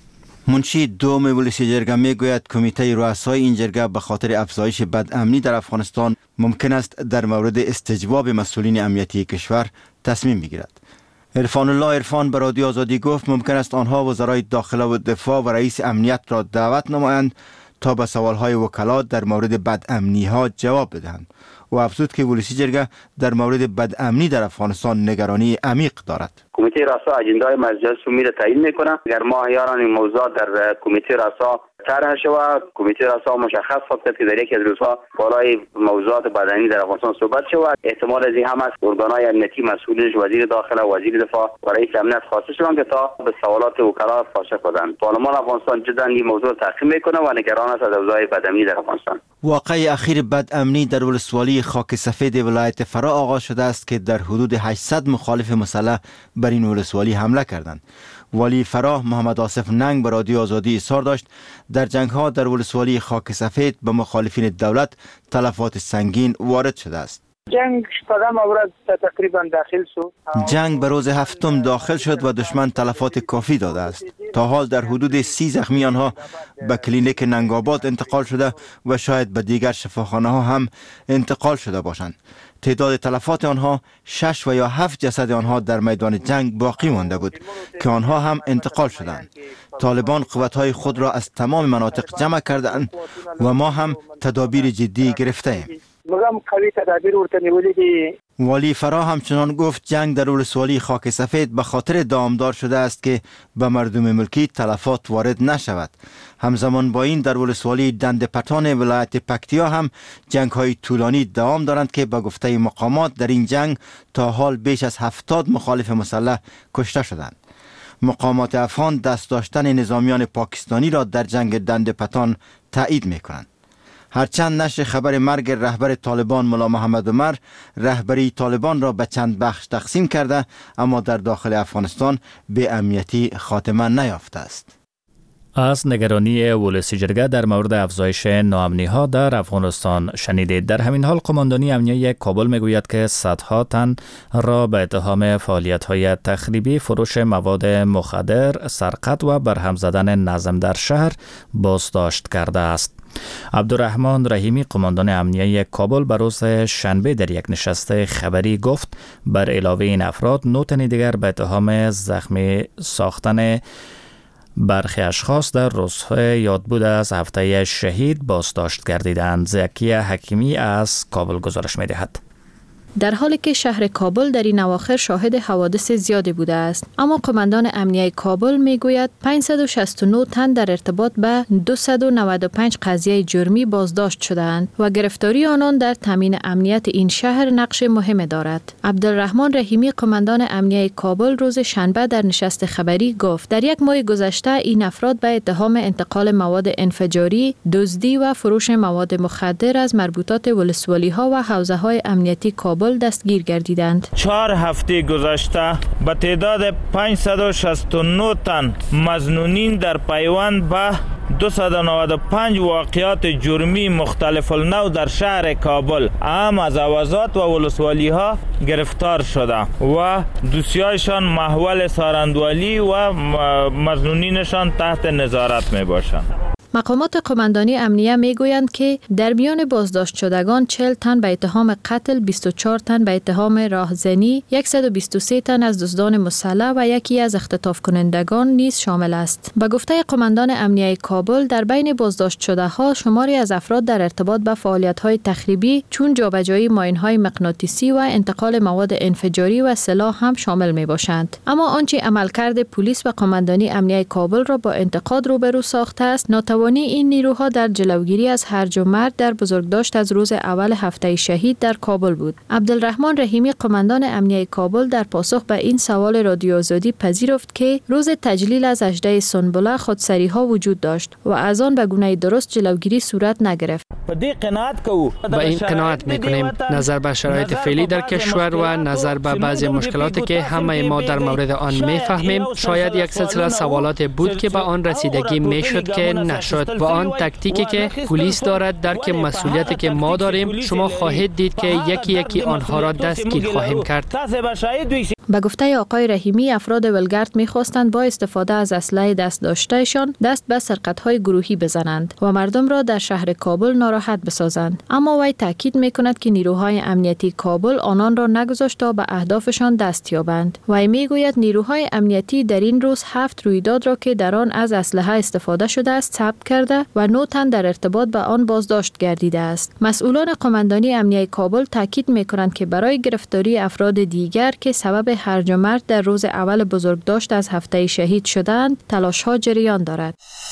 منشی دوم ولسی جرگه میگوید کمیته رؤسای این جرگه به خاطر افزایش بدامنی در افغانستان ممکن است در مورد استجواب مسئولین امنیتی کشور تصمیم بگیرد. عرفان الله عرفان به رادیو آزادی گفت ممکن است آنها وزرای داخله و دفاع و رئیس امنیت را دعوت نمایند تا به سوالهای وکلا در مورد بدامنی ها جواب بدهند. و افزود که ولسی جرگه در مورد بدامنی در افغانستان نگرانی عمیق دارد. کمیته رؤسا اجندای مجلس رو تعیین میکنه. اگر ما یاران این موضوع در کمیته رؤسا طرح شود، کمیته رؤسا مشخص کنه که در یکی از روزها بالای موضوعات بدامنی در افغانستان صحبت شود. احتمال از این هم است ارگانهای امنیتی مسئولش وزیر داخله، وزیر دفاع و رئیس امنیت خواسته شدند که تا به سوالات وکلا پاسخ بدهند. پارلمان افغانستان جدا این موضوع تعقیب میکنه و نگران است از اوضاع بدامنی در افغانستان. واقعه اخیر بدامنی در ولسوالی خاک سفید ولایت فرا آغاز شده است که در حدود 800 مخالف مسلح بر این ولسوالی حمله کردند. والی فرا محمد آصف ننگ به رادیو آزادی اظهار داشت در جنگ ها در ولسوالی خاک سفید به مخالفین دولت تلفات سنگین وارد شده است. جنگ تقریبا داخل شد. جنگ به روز 7 داخل شد و دشمن تلفات کافی داده است. تا حال در حدود 30 زخمی آنها به کلینیک ننگاباد انتقال شده و شاید به دیگر شفاخانه ها هم انتقال شده باشند. تعداد تلفات آنها 6 و یا 7 جسد آنها در میدان جنگ باقی مانده بود که آنها هم انتقال شدند. طالبان قوت‌های خود را از تمام مناطق جمع کردند و ما هم تدابیر جدی گرفته ایم. والی فرا همچنان گفت جنگ در ولسوالی خاک سفید به خاطر دامدار شده است که به مردم ملکی تلفات وارد نشود. همزمان با این در ولسوالی دند پتان ولایت پکتیا هم جنگ های طولانی دوام دارند که به گفته مقامات در این جنگ تا حال بیش از 70 مخالف مسلح کشته شدند. مقامات افغان دست داشتن نظامیان پاکستانی را در جنگ دند پتان تایید می‌کنند. هرچند نشر خبر مرگ رهبر طالبان ملا محمد عمر رهبری طالبان را به چند بخش تقسیم کرده، اما در داخل افغانستان به امنیتی خاتمه نیافته است. از نگرانی ولسی جرگه در مورد افزایش ناامنی ها در افغانستان شنیدید. در همین حال قماندانی امنیتی کابل میگوید که صدها تن را به اتهام فعالیت های تخریبی، فروش مواد مخدر، سرقت و برهم زدن نظم در شهر بازداشت کرده است. عبدالرحمن رحیمی قماندان امنیتی کابل به روز شنبه در یک نشست خبری گفت بر علاوه این افراد 9 تن دیگر به اتهام زخمی ساختن برخی اشخاص در روزهای یادبود از هفته شهید بازداشت گردیدند. زکی حکیمی از کابل گزارش می‌دهد. در حالی که شهر کابل در این اواخر شاهد حوادث زیادی بوده است، اما قماندان امنیتی کابل میگوید 569 تن در ارتباط به 295 قضیه جرمی بازداشت شدند و گرفتاری آنان در تامین امنیت این شهر نقش مهم دارد. عبدالرحمن رحیمی قماندان امنیتی کابل روز شنبه در نشست خبری گفت در یک ماه گذشته این افراد به اتهام انتقال مواد انفجاری، دزدی و فروش مواد مخدر از مربوطات ولسوالی ها و حوزه های امنیتی کابل دستگیر گردیدند. 4 هفته گذشته به تعداد 569 تن مظنونین در پیوند به 295 واقعات جرمی مختلف النوع در شهر کابل اهم از اوازات و ولسوالی ها گرفتار شده و دوسیایشان محول سارندوالی و مظنونینشان تحت نظارت می باشند. مقامات قماندانی امنیه میگویند که در میان بازداشت شدگان 40 تن به اتهام قتل، 24 تن به اتهام راهزنی، 123 تن از دزدان مسلح و یکی از اختطاف کنندگان نیز شامل است. به گفته قماندان امنیه کابل، در بین بازداشت شده ها شماری از افراد در ارتباط با فعالیت های تخریبی چون جابجایی ماین های مغناطیسی و انتقال مواد انفجاری و سلاح هم شامل می باشند. اما آنچه عملکرد پلیس و قماندانی امنیه کابل را با انتقاد روبرو ساخته است، ناتوانی این نیروها در جلوگیری از هرج و مرج در بزرگداشت از روز اول هفته شهید در کابل بود. عبدالرحمن رحیمی قماندان امنیه کابل در پاسخ به این سوال رادیو آزادی پذیرفت که روز تجلیل از اژده سنبله خودسری ها وجود داشت و از آن به گونه درست جلوگیری صورت نگرفت. با این قناعت میکنیم نظر به شرایط فعلی در کشور و نظر به بعضی مشکلاتی که همه ما در مورد آن میفهمیم، شاید یک سلسله سوالات بود که به آن رسیدگی میشد که نشد. با آن تاکتیکی که پلیس دارد، درک مسئولیتی که ما داریم، شما خواهید دید که یکی یکی آنها را دستگیر خواهیم کرد. به گفته آقای رحیمی، افراد ولگرد می‌خواستند با استفاده از اسلحه دست داشتهشان دست به سرقت‌های گروهی بزنند و مردم را در شهر کابل ناراحت بسازند. اما وی تاکید می‌کند که نیروهای امنیتی کابل آنان را نگذاشت تا به اهدافشان دست یابند. وی می‌گوید نیروهای امنیتی در این روز 7 رویداد را که در آن از اسلحه استفاده شده است ثبت کرده و 9 تن در ارتباط به آن بازداشت گردیده است. مسئولان قماندانی امنیه کابل تاکید می‌کنند که برای گرفتاری افراد دیگر که سبب هرج و مرج در روز اول بزرگداشت از هفته شهید شدند، تلاش‌ها جریان دارد.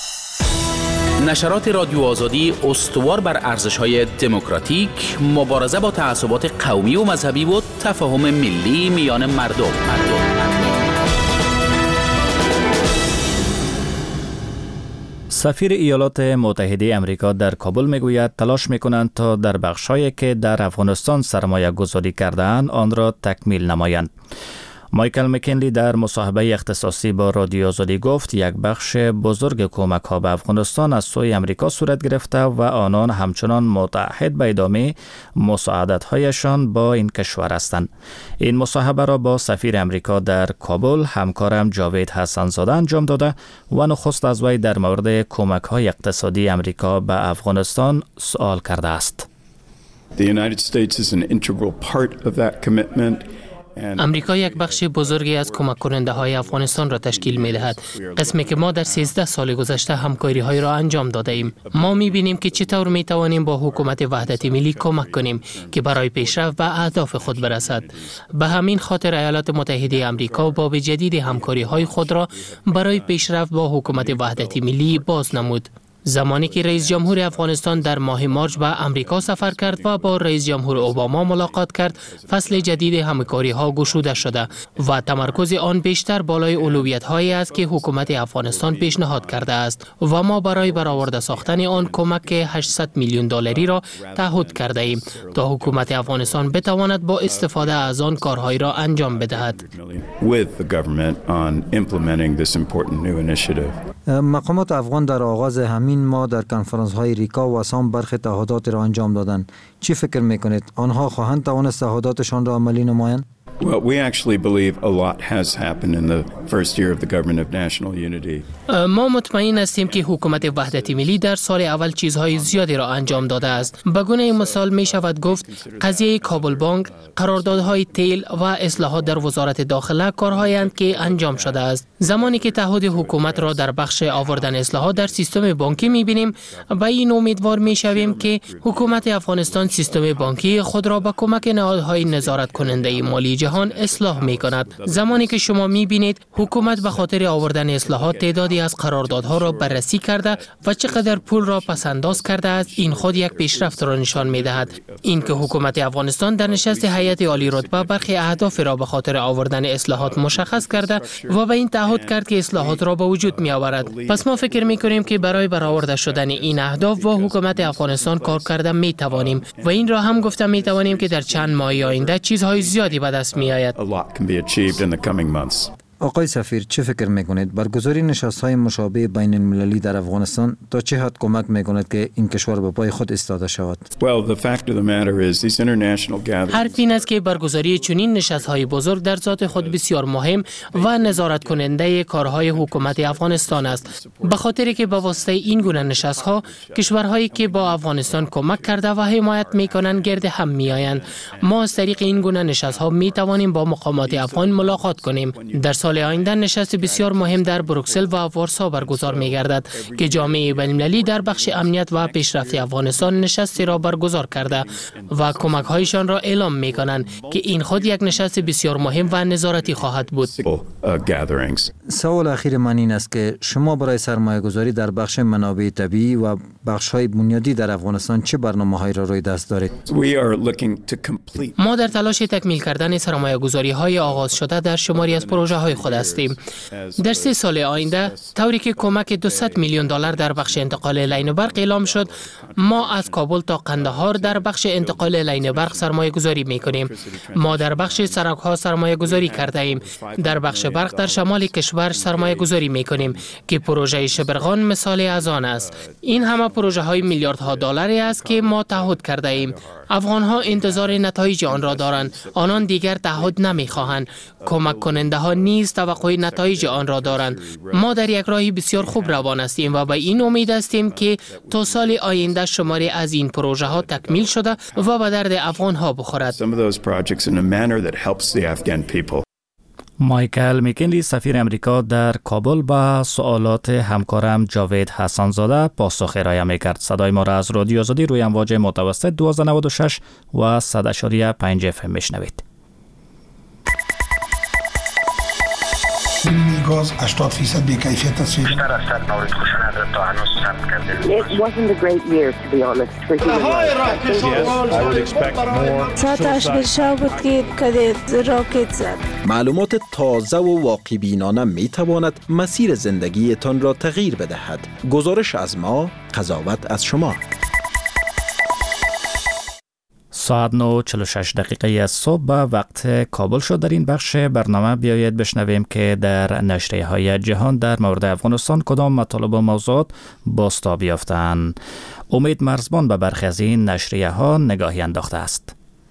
نشرات رادیو آزادی استوار بر ارزش‌های دموکراتیک، مبارزه با تعصبات قومی و مذهبی و تفاهم ملی میان مردم. سفیر ایالات متحده امریکا در کابل میگوید تلاش میکنند تا در بخشایی که در افغانستان سرمایه گذاری کرده‌اند آن را تکمیل نمایند. مایکل مکنلی در مصاحبه اختصاصی با رادیو آزادی گفت یک بخش بزرگ کمک ها به افغانستان از سوی امریکا صورت گرفته و آنان همچنان متعهد به ادامه مساعدت هایشان با این کشور هستند. این مصاحبه را با سفیر امریکا در کابل همکارم جاوید حسن زاده انجام داده و نخست از وی در مورد کمک های اقتصادی امریکا به افغانستان سوال کرده است. The United States is an integral part of that commitment. امریکا یک بخش بزرگی از کمک کننده های افغانستان را تشکیل می دهد. قسمی که ما در 13 سال گذشته همکاری های را انجام داده ایم. ما می بینیم که چطور می توانیم با حکومت وحدت ملی کمک کنیم که برای پیشرفت به اهداف خود برسد. به همین خاطر ایالات متحده امریکا باب جدید همکاری های خود را برای پیشرفت با حکومت وحدت ملی باز نمود. زمانی که رئیس جمهور افغانستان در ماه مارچ به امریکا سفر کرد و با رئیس جمهور اوباما ملاقات کرد، فصل جدید همکاری ها گشوده شده و تمرکز آن بیشتر بالای اولویت هایی است که حکومت افغانستان پیشنهاد کرده است و ما برای برآورده ساختن آن کمک 800 میلیون دلاری را تعهد کرده ایم تا حکومت افغانستان بتواند با استفاده از آن کارهای را انجام بدهد. مقامات افغان در آغاز همین ما در کنفرانس های ریکا و آسام برخی تعهدات را انجام دادند. چی فکر میکنید؟ آنها خواهند توانست تعهداتشان را عملی نمایند؟ Well, we actually believe a lot has happened in the first year of the government of national unity. ما مطمئن هستیم که حکومت وحدت ملی در سال اول چیزهای زیادی را انجام داده است. به گونه مثال می شود گفت قضیه کابل بانک، قراردادهای تیل و اصلاحات در وزارت داخله کارهایند که انجام شده است. زمانی که تعهد حکومت را در بخش آوردن اصلاحات در سیستم بانکی می بینیم، به این امیدوار می شویم که حکومت افغانستان سیستم بانکی خود را با کمک نهادهای نظارت کننده مالی جهان اصلاح می کند. زمانی که شما می بینید حکومت به خاطر آوردن اصلاحات تعدادی از قراردادها را بررسی کرده و چقدر پول را پسنداز کرده است، این خود یک پیشرفت را نشان می دهد. این که حکومت افغانستان در نشست هیئت عالی رتبه برخی اهداف را به خاطر آوردن اصلاحات مشخص کرده و به این تعهد کرد که اصلاحات را به وجود می آورد. پس ما فکر می کنیم که برای برآورده شدن این اهداف با حکومت افغانستان کار کرده می توانیم و این را هم گفتم می توانیم که در چند ماه آینده چیزهای زیادی به دست می آید. آقای سفیر چه فکر میکنید برگزاری نشست‌های مشابه بین المللی در افغانستان تا چه حد کمک میکند که این کشور به پای خود ایستاده شود؟ حرف این است که برگزاری چنین نشست‌های بزرگ در ذات خود بسیار مهم و نظارت کننده کارهای حکومت افغانستان است، به خاطری که به واسطه این گونه نشست‌ها کشورهایی که با افغانستان کمک کرده و حمایت میکنند گرد هم میآیند. ما از طریق این گونه نشست‌ها می توانیم با مقامات افغان ملاقات کنیم. در سال آینده نشست بسیار مهم در بروکسل و وارسا برگزار می گردد که جامعه بین‌المللی در بخش امنیت و پیشرفت افغانستان نشستی را برگزار کرده و کمک هایشان را اعلام می کنند که این خود یک نشست بسیار مهم و نظارتی خواهد بود. سوال اخیر من این است که شما برای سرمایه گذاری در بخش منابع طبیعی و بخش های بنیادی در افغانستان چه برنامه‌هایی را روی دست دارید؟ ما در تلاش تکمیل کردن سرمایه گذاری های آغاز شده در شماری از پروژه های خود هستیم. در 3 سال آینده طوری که کمک 200 میلیون دلار در بخش انتقال لین برق اعلام شد، ما از کابل تا قندهار در بخش انتقال لین برق سرمایه گذاری می کنیم. ما در بخش سرک ها سرمایه گذاری کرده ایم. در بخش برق در شمال کشور سرمایه گذاری می کنیم که پروژه شبرغان مثال از آن است. این همه پروژه های میلیاردها دلاری است که ما تعهد کرده ایم. افغان ها انتظار نتایج آن را دارند. آنان دیگر تعهد نمی خواهند. کمک کننده ها نیز توقع نتایج آن را دارند. ما در یک راهی بسیار خوب روان هستیم و به این امید هستیم که تا سال آینده شماری از این پروژه ها تکمیل شده و به درد افغان ها بخورد. مایکل میکنلی سفیر امریکا در کابل با سوالات همکارم جاوید حسنزاده پاسخ ارائه میکرد. صدای ما را از رادیو آزادی روی امواج متوسط 1296 و 100.5 FM میشنوید. گاز 80% بی‌کیفیت است. بیشتر از 100 مورد خشونت را تا هنوز ثبت کرده. It wasn't a great year to be honest for human rights. Yes, I would expect more. ساعتش بشاو بود که کدید راکت زد. معلومات تازه و واقع بینانه می تواند مسیر زندگیتان را تغییر بدهد. گزارش از ما، قضاوت از شما. ساعت 9:46 صبح به وقت کابل شد. در این بخش برنامه بیایید بشنویم که در نشریه های جهان در مورد افغانستان کدام مطالب و موضوعات بازتاب یافتند. امید مرزبان به برخی از این نشریه ها نگاهی انداخته است.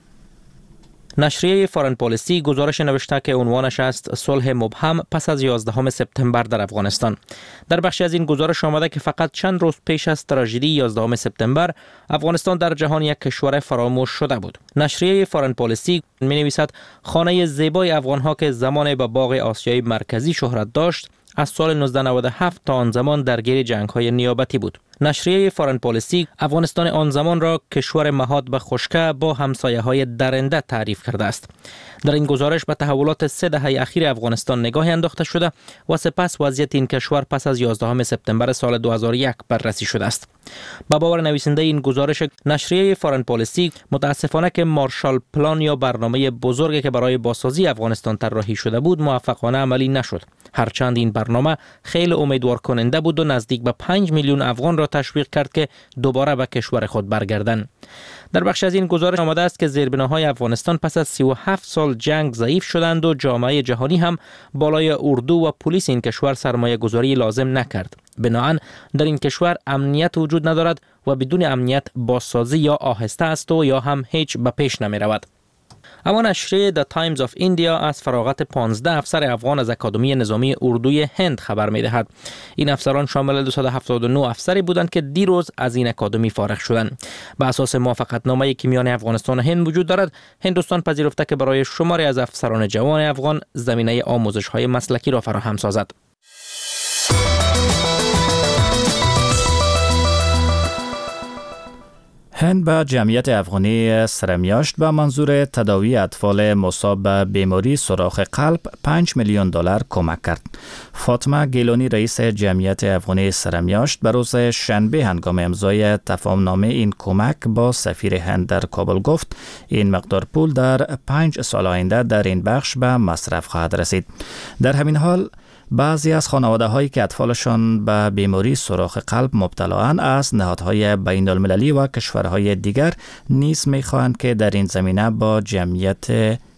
نشریه فارن پالیسی گزارش نوشته که عنوانش است صلح مبهم پس از 11 سپتامبر در افغانستان. در بخشی از این گزارش آمده که فقط چند روز پیش از تراژدی 11 سپتامبر افغانستان در جهان یک کشور فراموش شده بود. نشریه فارن پالیسی می نویسد خانه زیبای افغانها که زمان به باغ آسیای مرکزی شهرت داشت از سال 1997 تا آن زمان درگیر جنگ‌های نیابتی بود. نشریه فارن پالیسی افغانستان آن زمان را کشور مهاد به خشکه با همسایه‌های درنده تعریف کرده است. در این گزارش به تحولات 3 دهه اخیر افغانستان نگاهی انداخته شده و سپس وضعیت این کشور پس از 11 سپتامبر سال 2001 بررسی شده است. با باور نویسنده این گزارش نشریه فارن پالیسی متاسفانه که مارشال پلان یا برنامه بزرگی که برای بازسازی افغانستان طراحی شده بود موفقانه عملی نشد. هرچند این برنامه خیلی امیدوار کننده بود و نزدیک به 5 میلیون افغان را تشویق کرد که دوباره به کشور خود برگردند. در بخش از این گزارش آمده است که زیربناهای افغانستان پس از 37 سال جنگ ضعیف شدند و جامعه جهانی هم بالای اردو و پلیس این کشور سرمایه گذاری لازم نکرد. بنابراین در این کشور امنیت وجود ندارد و بدون امنیت بازسازی یا آهسته است و یا هم هیچ به پیش نمی رود. اما نشریه The Times of India از فراغت 15 افسر افغان از اکادمی نظامی اردوی هند خبر می دهد. این افسران شامل 279 افسری بودند که دیروز از این اکادمی فارغ شدند. به اساس موافقتنامه‌ای که میان افغانستان و هند وجود دارد، هندوستان پذیرفته که برای شماری از افسران جوان افغان زمینه آموزش‌های مسلکی را فراهم سازد. هند به جمعیت افغانی سرمیاشت به منظور تداوی اطفال مصاب به بیماری سوراخ قلب 5 میلیون دلار کمک کرد. فاطمه گیلانی رئیس جمعیت افغانی سرمیاشت به روز شنبه هنگام امضای تفاهمنامه این کمک با سفیر هند در کابل گفت این مقدار پول در 5 سال آینده در این بخش به مصرف خواهد رسید. در همین حال بعضی از خانواده هایی که اطفالشان به بیماری سوراخ قلب مبتلااند از نهادهای بین المللی و کشورهای دیگر نیز می خواهند که در این زمینه با جمعیت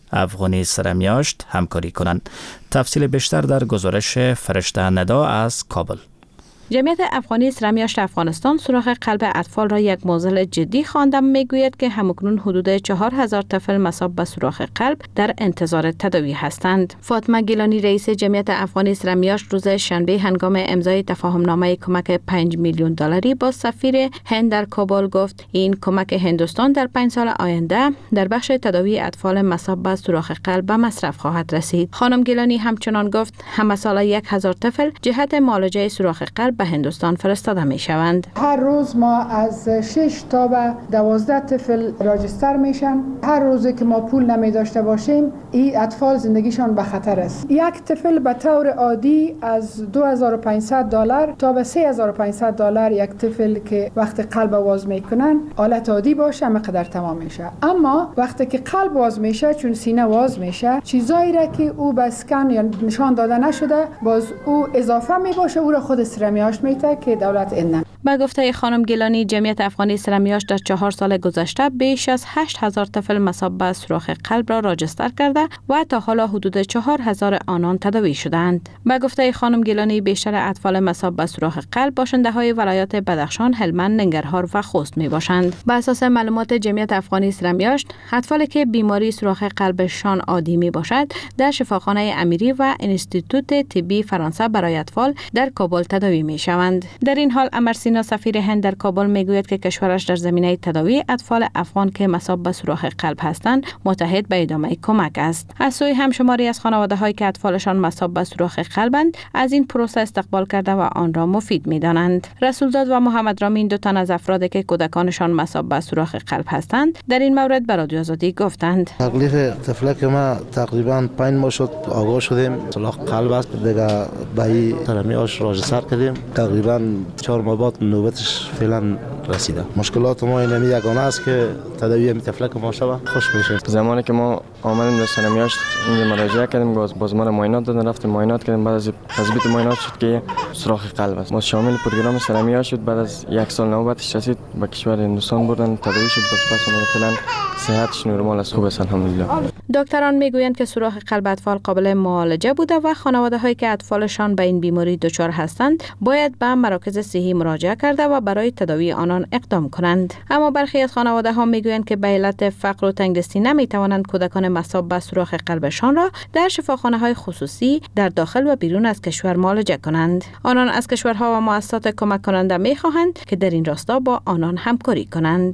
افغانی سرمیاشت همکاری کنند. تفصیل بیشتر در گزارش فرشته ندا از کابل. جمعیت افغانی سرمیاشت افغانستان سوراخ قلب اطفال را یک معضل جدی خوانده میگوید که همکنون حدود 4000 طفل مصاب به سوراخ قلب در انتظار تداوی هستند. فاطمه گیلانی رئیس جمعیت افغانی سرمیاشت روز شنبه هنگام امضای تفاهمنامه کمک 5 میلیون دلاری با سفیر هند در کابل گفت این کمک هندوستان در 5 سال آینده در بخش تداوی اطفال مصاب به سوراخ قلب به مصرف خواهد رسید. خانم گیلانی همچنان گفت همه سال 1000 طفل جهت معالجه سوراخ قلب به هندوستان فرستاده می شوند. هر روز ما از 6 تا به 12 طفل راجستر میشن. هر روزی که ما پول نمی داشته باشیم این اطفال زندگیشان به خطر است. یک طفل به طور عادی از 2500 دلار تا به 3500 دلار یک طفل که وقت قلب واز میکنن حالت عادی باشه مقدار تمام میشه. اما وقتی که قلب واز میشه چون سینه واز میشه چیزایی را که او به اسکن یا نشان داده نشده باز او اضافه می باشه او را خود سرمیاشت میته که دولت ایندن. با گفته خانم گیلانی جمعیت افغانی سرمیاشت در 4 سال گذشته بیش از 8000 طفل مصاب به سوراخ قلب را راجستر کرده و تا حالا حدود 4000 آنان تداوی شدند. با گفته خانم گیلانی بیشتر اطفال مصاب به سوراخ قلب باشنده های ولایات بدخشان، هلمند، ننگرهار و خوست می باشند. بر اساس معلومات جمعیت افغانی سرمیاشت اطفالی که بیماری سوراخ قلبشان عادی می باشد در شفاخانه امیری و انستیتوت طبی فرانسه برای اطفال در کابل تداوی می شوند. در این حال امرسینا سفیر هند در کابل میگوید که کشورش در زمینه تداوی اطفال افغان که مصاب به سوراخ قلب هستند متحد به ادامه کمک است. از سوی همشماری از خانواده‌هایی که اطفالشان مصاب به سوراخ قلبند از این پروسه استقبال کرده و آن را مفید می‌دانند. رسولزاد و محمد رامین دو تن از افرادی که کودکانشان مصاب به سوراخ قلب هستند در این مورد به رادیو آزادی گفتند. تکلیف طفلک ما تقریبا 5 ماه شد آگاه شدیم سوراخ قلب است دیگه بایی سرمیاشت راجستر کردیم. تقریبا 4 ماه بعد نوبتش فعلا رسیده. مشکلات ما اینمی یگانه است که تداوی طفلک ما شوه خوش میشه. زمانی که ما آمدیم در سرمیاشت اینجا مراجعه کردیم باز ما معاینات دادن رفتیم معاینات کردیم بعد از تثبیت معاینات شد که سوراخ قلب است. ما شامل پروگرام سرمیاشت شد بعد از 1 سال نوبتش رسید به کشور هندوستان بردن تداوی شد پس فعلا صحتش نرمال است خوب است الحمدلله. دکتران میگویند که سوراخ قلب اطفال قابل معالجه بوده و خانواده‌هایی که اطفالشان به این بیماری دچار هستند باید به مراکز صحی مراجعه کرده و برای تداوی آنان اقدام کنند. اما برخی از خانواده‌ها میگویند که به علت فقر و تنگدستی نمیتوانند کودکان مصاب به سوراخ قلبشان را در شفاخانه‌های خصوصی در داخل و بیرون از کشور معالجه کنند. آنان از کشورها و مؤسسات کمک کننده میخواهند که در این راستا با آنان همکاری کنند.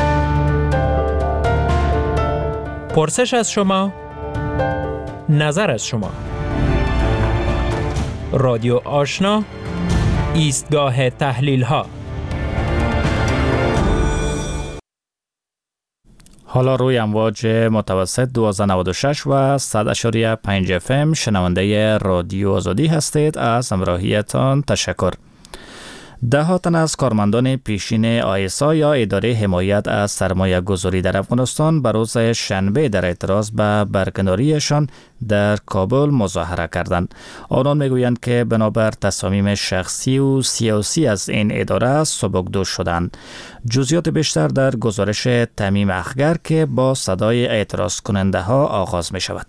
پرسش از شما، نظر از شما. رادیو آشنا، ایستگاه تحلیل ها. حالا روی امواج متوسط 1296 و 100.5 FM شنونده رادیو آزادی هستید. از همراهیتان تشکر. ده تن از کارمندان پیشین آیسا یا اداره حمایت از سرمایه گذاری در افغانستان به روز شنبه در اعتراض به برکناریشان در کابل مظاهره کردند. آنان میگویند که بنابر تصامیم شخصی و سیاسی از این اداره سبکدوش شدند. جزئیات بیشتر در گزارش تمیم اخگر که با صدای اعتراض کننده ها آغاز می شود.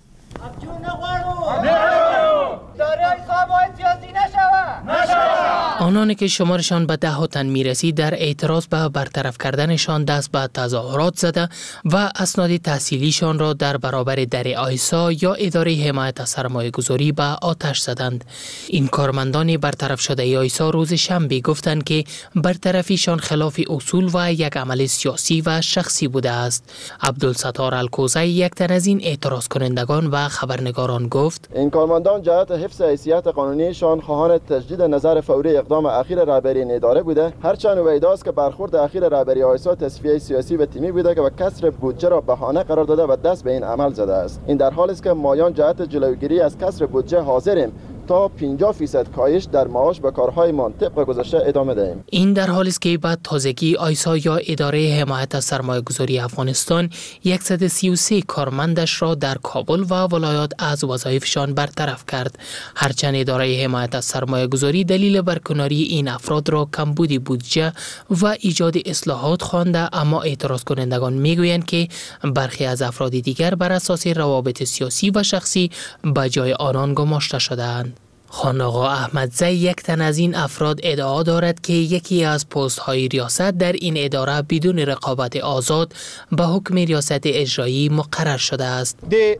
آنانی که شمارشان به 10 تن میرسید در اعتراض به برطرف کردنشان دست به تظاهرات زده و اسناد تحصیلیشان را در برابر در آیسا یا اداره حمایت از سرمایه گذاری به آتش زدند. این کارمندان برطرف شده آیسا روز شنبه گفتند که برطرفیشان خلاف اصول و یک عمل سیاسی و شخصی بوده است. عبدالستار الکوزی یک تن از این اعتراض کنندگان و خبرنگاران گفت: این کارمندان جهت حفظ حیثیت قانونیشان خواهان تجدید نظر فوری اقدام اخیر رهبری این اداره بوده. هرچند ویداست که برخورد اخیر رهبری آیسا تصفیه سیاسی و تیمی بوده که با کسر بودجه را بهانه قرار داده و دست به این عمل زده است. این در حالی است که مایان جهت جلوگیری از کسر بودجه حاضریم تا 50% کاهش در معاش به کارهایمان طبق گذشته ادامه دهیم. این در حالی است که بعد تازگی آیسا یا اداره حمایت از سرمایه‌گذاری افغانستان 133 کارمندش را در کابل و ولایات از وظایفشان برطرف کرد. هرچند اداره حمایت از سرمایه‌گذاری دلیل برکناری این افراد را کمبود بودجه و ایجاد اصلاحات خوانده، اما اعتراض کنندگان میگویند که برخی از افراد دیگر بر اساس روابط سیاسی و شخصی به جای آنان گماشته شده‌اند. خان آقا احمدزی یک تن از این افراد ادعا دارد که یکی از پست های ریاست در این اداره بدون رقابت آزاد به حکم ریاست اجرایی مقرر شده است.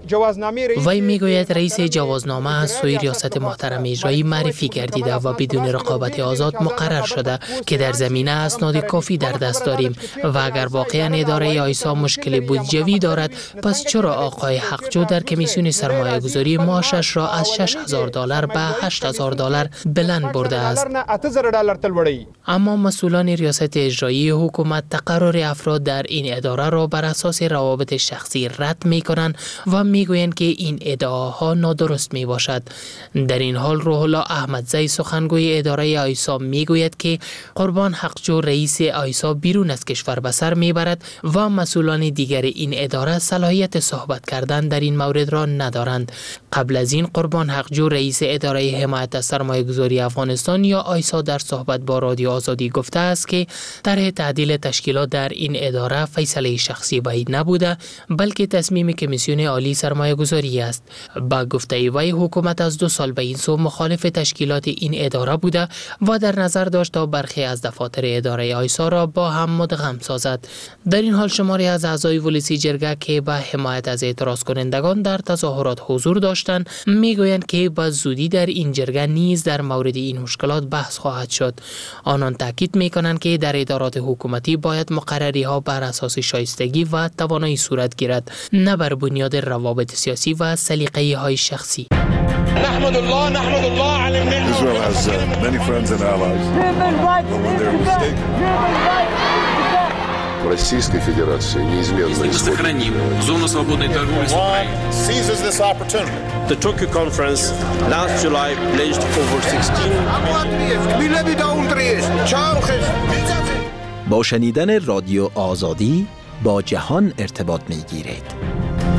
وی میگوید رئیس جوازنامه از سوی ریاست محترم اجرایی معرفی گردیده و بدون رقابت آزاد مقرر شده که در زمینه اسناد کافی در دست داریم و اگر واقعا اداره آیسا مشکل بودجوی دارد، پس چرا آقای حقجو در کمیسیون سرمایه گذاری معاشش را از $6,000 به $8,000 بلند برده است؟ اما مسئولان ریاست اجرایی حکومت تقرر افراد در این اداره را بر اساس روابط شخصی رد می کنند و می گویند که این ادعاها نادرست می باشد. در این حال روح الله احمدزی سخنگوی اداره آیسا می گوید که قربان حقجو رئیس آیسا بیرون از کشور به سر می برد و مسئولان دیگر این اداره صلاحیت صحبت کردن در این مورد را ندارند. قبل از این قربان حقجو رئیس اداره حمایت از سرمایه‌گذاری افغانستان یا آیسا در صحبت با رادیو آزادی گفته است که طرح تعدیل تشکیلات در این اداره فیصله شخصی وی نبوده، بلکه تصمیم کمیسیون عالی سرمایه‌گذاری است. با گفته وی حکومت از 2 سال به این سو مخالف تشکیلات این اداره بوده و در نظر داشت تا برخی از دفاتر اداره آیسا را با هم مدغم سازد. در این حال شماری از اعضای ولسی جرگه که به حمایت از اعتراض کنندگان در تظاهرات حضور داشتند میگویند که با زودی در این جرگه نیز در مورد این مشکلات بحث خواهد شد. آنان تاکید میکنند که در ادارات حکومتی باید مقرری ها بر اساس شایستگی و توانایی صورت گیرد، نه بر بنیاد روابط سیاسی و سلیقه های شخصی. نحمد الله على النعمة. Israel has many friends and allies. When they're mistaken. Российской Федерации неизменно сохраним зону свободной торговли с Украиной. Seizes this opportunity. The Tokyo conference last July pledged over 16. با شنیدن رادیو آزادی با جهان ارتباط می‌گیرید.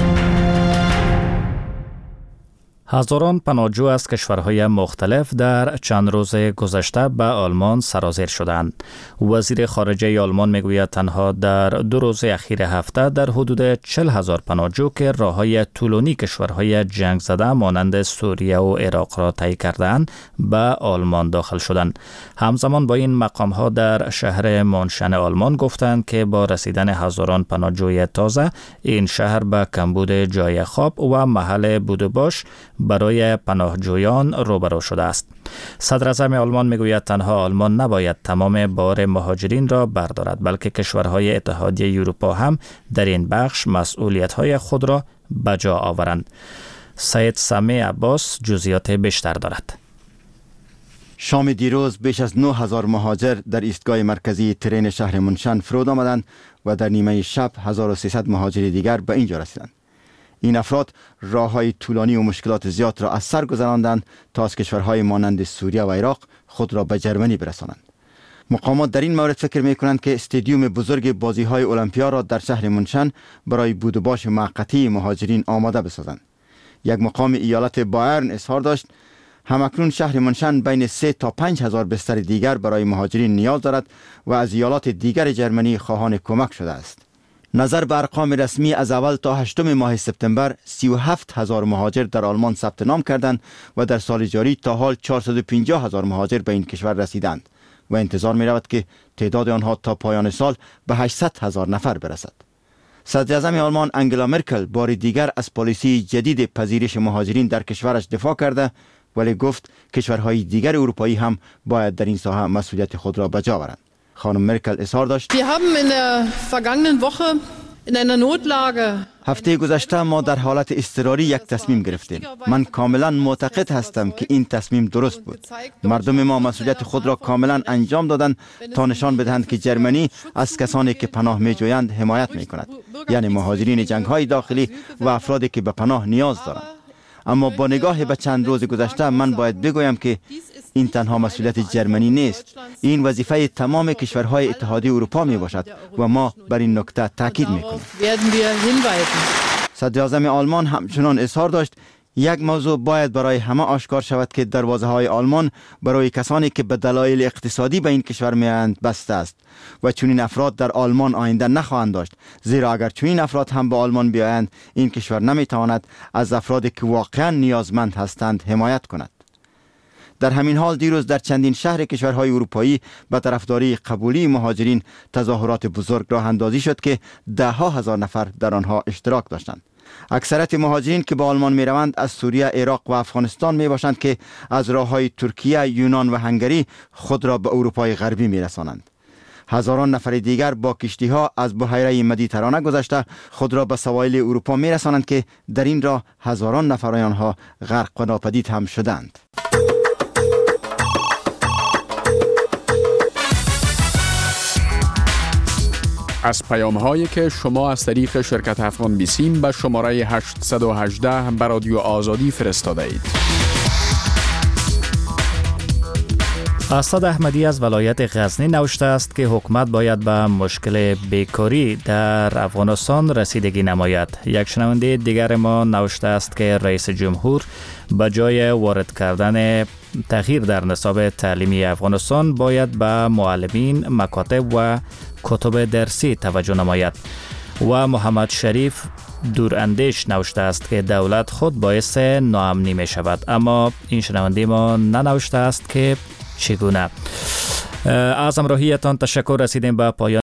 هزاران پناهجو از کشورهای مختلف در چند روز گذشته به آلمان سرازیر شدند. وزیر خارجه آلمان میگوید تنها در 2 روز اخیر هفته در حدود 40,000 پناهجو که راههای طولانی کشورهای جنگ زده مانند سوریه و عراق را طی کردند به آلمان داخل شدند. همزمان با این مقامها در شهر مونشن آلمان گفتند که با رسیدن هزاران پناهجوی تازه این شهر به کمبود جای خواب و محل بود و باش برای پناهجویان روبرو شده است. صدر اعظم آلمان میگوید تنها آلمان نباید تمام بار مهاجرین را بردارد، بلکه کشورهای اتحادیه اروپا هم در این بخش مسئولیت‌های خود را به جا آورند. سید سمی عباس جزئیات بیشتر دارد. شام دیروز بیش از 9,000 مهاجر در ایستگاه مرکزی ترین شهر مونشن فرود آمدند و در نیمه شب 1300 مهاجر دیگر به اینجا رسیدند. این افراد راه‌های طولانی و مشکلات زیاد را از سر گذراندند تا از کشورهای مانند سوریه و عراق خود را به جرمنی برسانند. مقامات در این مورد فکر می‌کنند که استادیوم بزرگ بازی‌های المپیا را در شهر مونشن برای بود و باش موقتی مهاجرین آماده بسازند. یک مقام ایالت بایرن اظهار داشت همکنون شهر مونشن بین 3 تا 5,000 بستر دیگر برای مهاجرین نیاز دارد و از ایالات دیگر جرمنی خواهان کمک شده است. نظر به ارقام رسمی از اول تا 8 ماه سپتامبر 37,000 مهاجر در آلمان ثبت نام کردند و در سال جاری تا حال 450,000 مهاجر به این کشور رسیدند و انتظار می رود که تعداد آنها تا پایان سال به 800,000 نفر برسد. صدر اعظم آلمان انگلا مرکل بار دیگر از پالیسی جدید پذیرش مهاجرین در کشورش دفاع کرده، ولی گفت کشورهای دیگر اروپایی هم باید در این ساحه مسئولیت خود را به جا آورند. خانم مرکل اظهار داشت هفته گذشته ما در حالت اضطراری یک تصمیم گرفتیم. من کاملا معتقد هستم که این تصمیم درست بود. مردم ما مسئولیت خود را کاملا انجام دادند تا نشان بدهند که جرمنی از کسانی که پناه می‌جویند حمایت می‌کند، یعنی مهاجرین جنگ‌های داخلی و افرادی که به پناه نیاز دارند. اما با نگاه به چند روز گذشته من باید بگویم که این تنها مسئولیت جرمنی نیست. این وظیفه تمام کشورهای اتحادیه اروپا می باشد و ما بر این نکته تاکید می کنیم. صدر اعظم آلمان همچنان اظهار داشت یک موضوع باید برای همه آشکار شود که دروازه های آلمان برای کسانی که به دلایل اقتصادی به این کشور میآیند بسته است و چنین افراد در آلمان آینده نخواهند داشت، زیرا اگر چنین افراد هم به آلمان بیایند این کشور نمیتواند از افرادی که واقعا نیازمند هستند حمایت کند. در همین حال دیروز در چندین شهر کشورهای اروپایی به طرفداری قبولی مهاجرین تظاهرات بزرگ راه اندازی شد که ده ها هزار نفر در آنها اشتراک داشتند. اکثریت مهاجرین که به آلمان می روند از سوریه، عراق و افغانستان می باشند که از راههای ترکیه، یونان و هنگری خود را به اروپای غربی می رسانند. هزاران نفر دیگر با کشتی ها از بحیره مدیترانه گذشته خود را به سواحل اروپا می رسانند که در این راه هزاران نفر آنها غرق و ناپدید هم شدند. از پیام هایی که شما از طریق شرکت افغان بیسیم به شماره 818 به رادیو آزادی فرستاده اید. اسد احمدی از ولایت غزنی نوشته است که حکومت باید به مشکل بیکاری در افغانستان رسیدگی نماید. یک شنونده دیگر ما نوشته است که رئیس جمهور به جای وارد کردن تغییر در نصاب تعلیمی افغانستان باید به معلمین، مکاتب و کتب درسی توجه نماید. و محمد شریف دوراندیش نوشته است که دولت خود باعث ناامنی می شود، اما این شنونده ما ننوشته است که چگونه. از همراهیتان تشکر. رسیدیم به پایان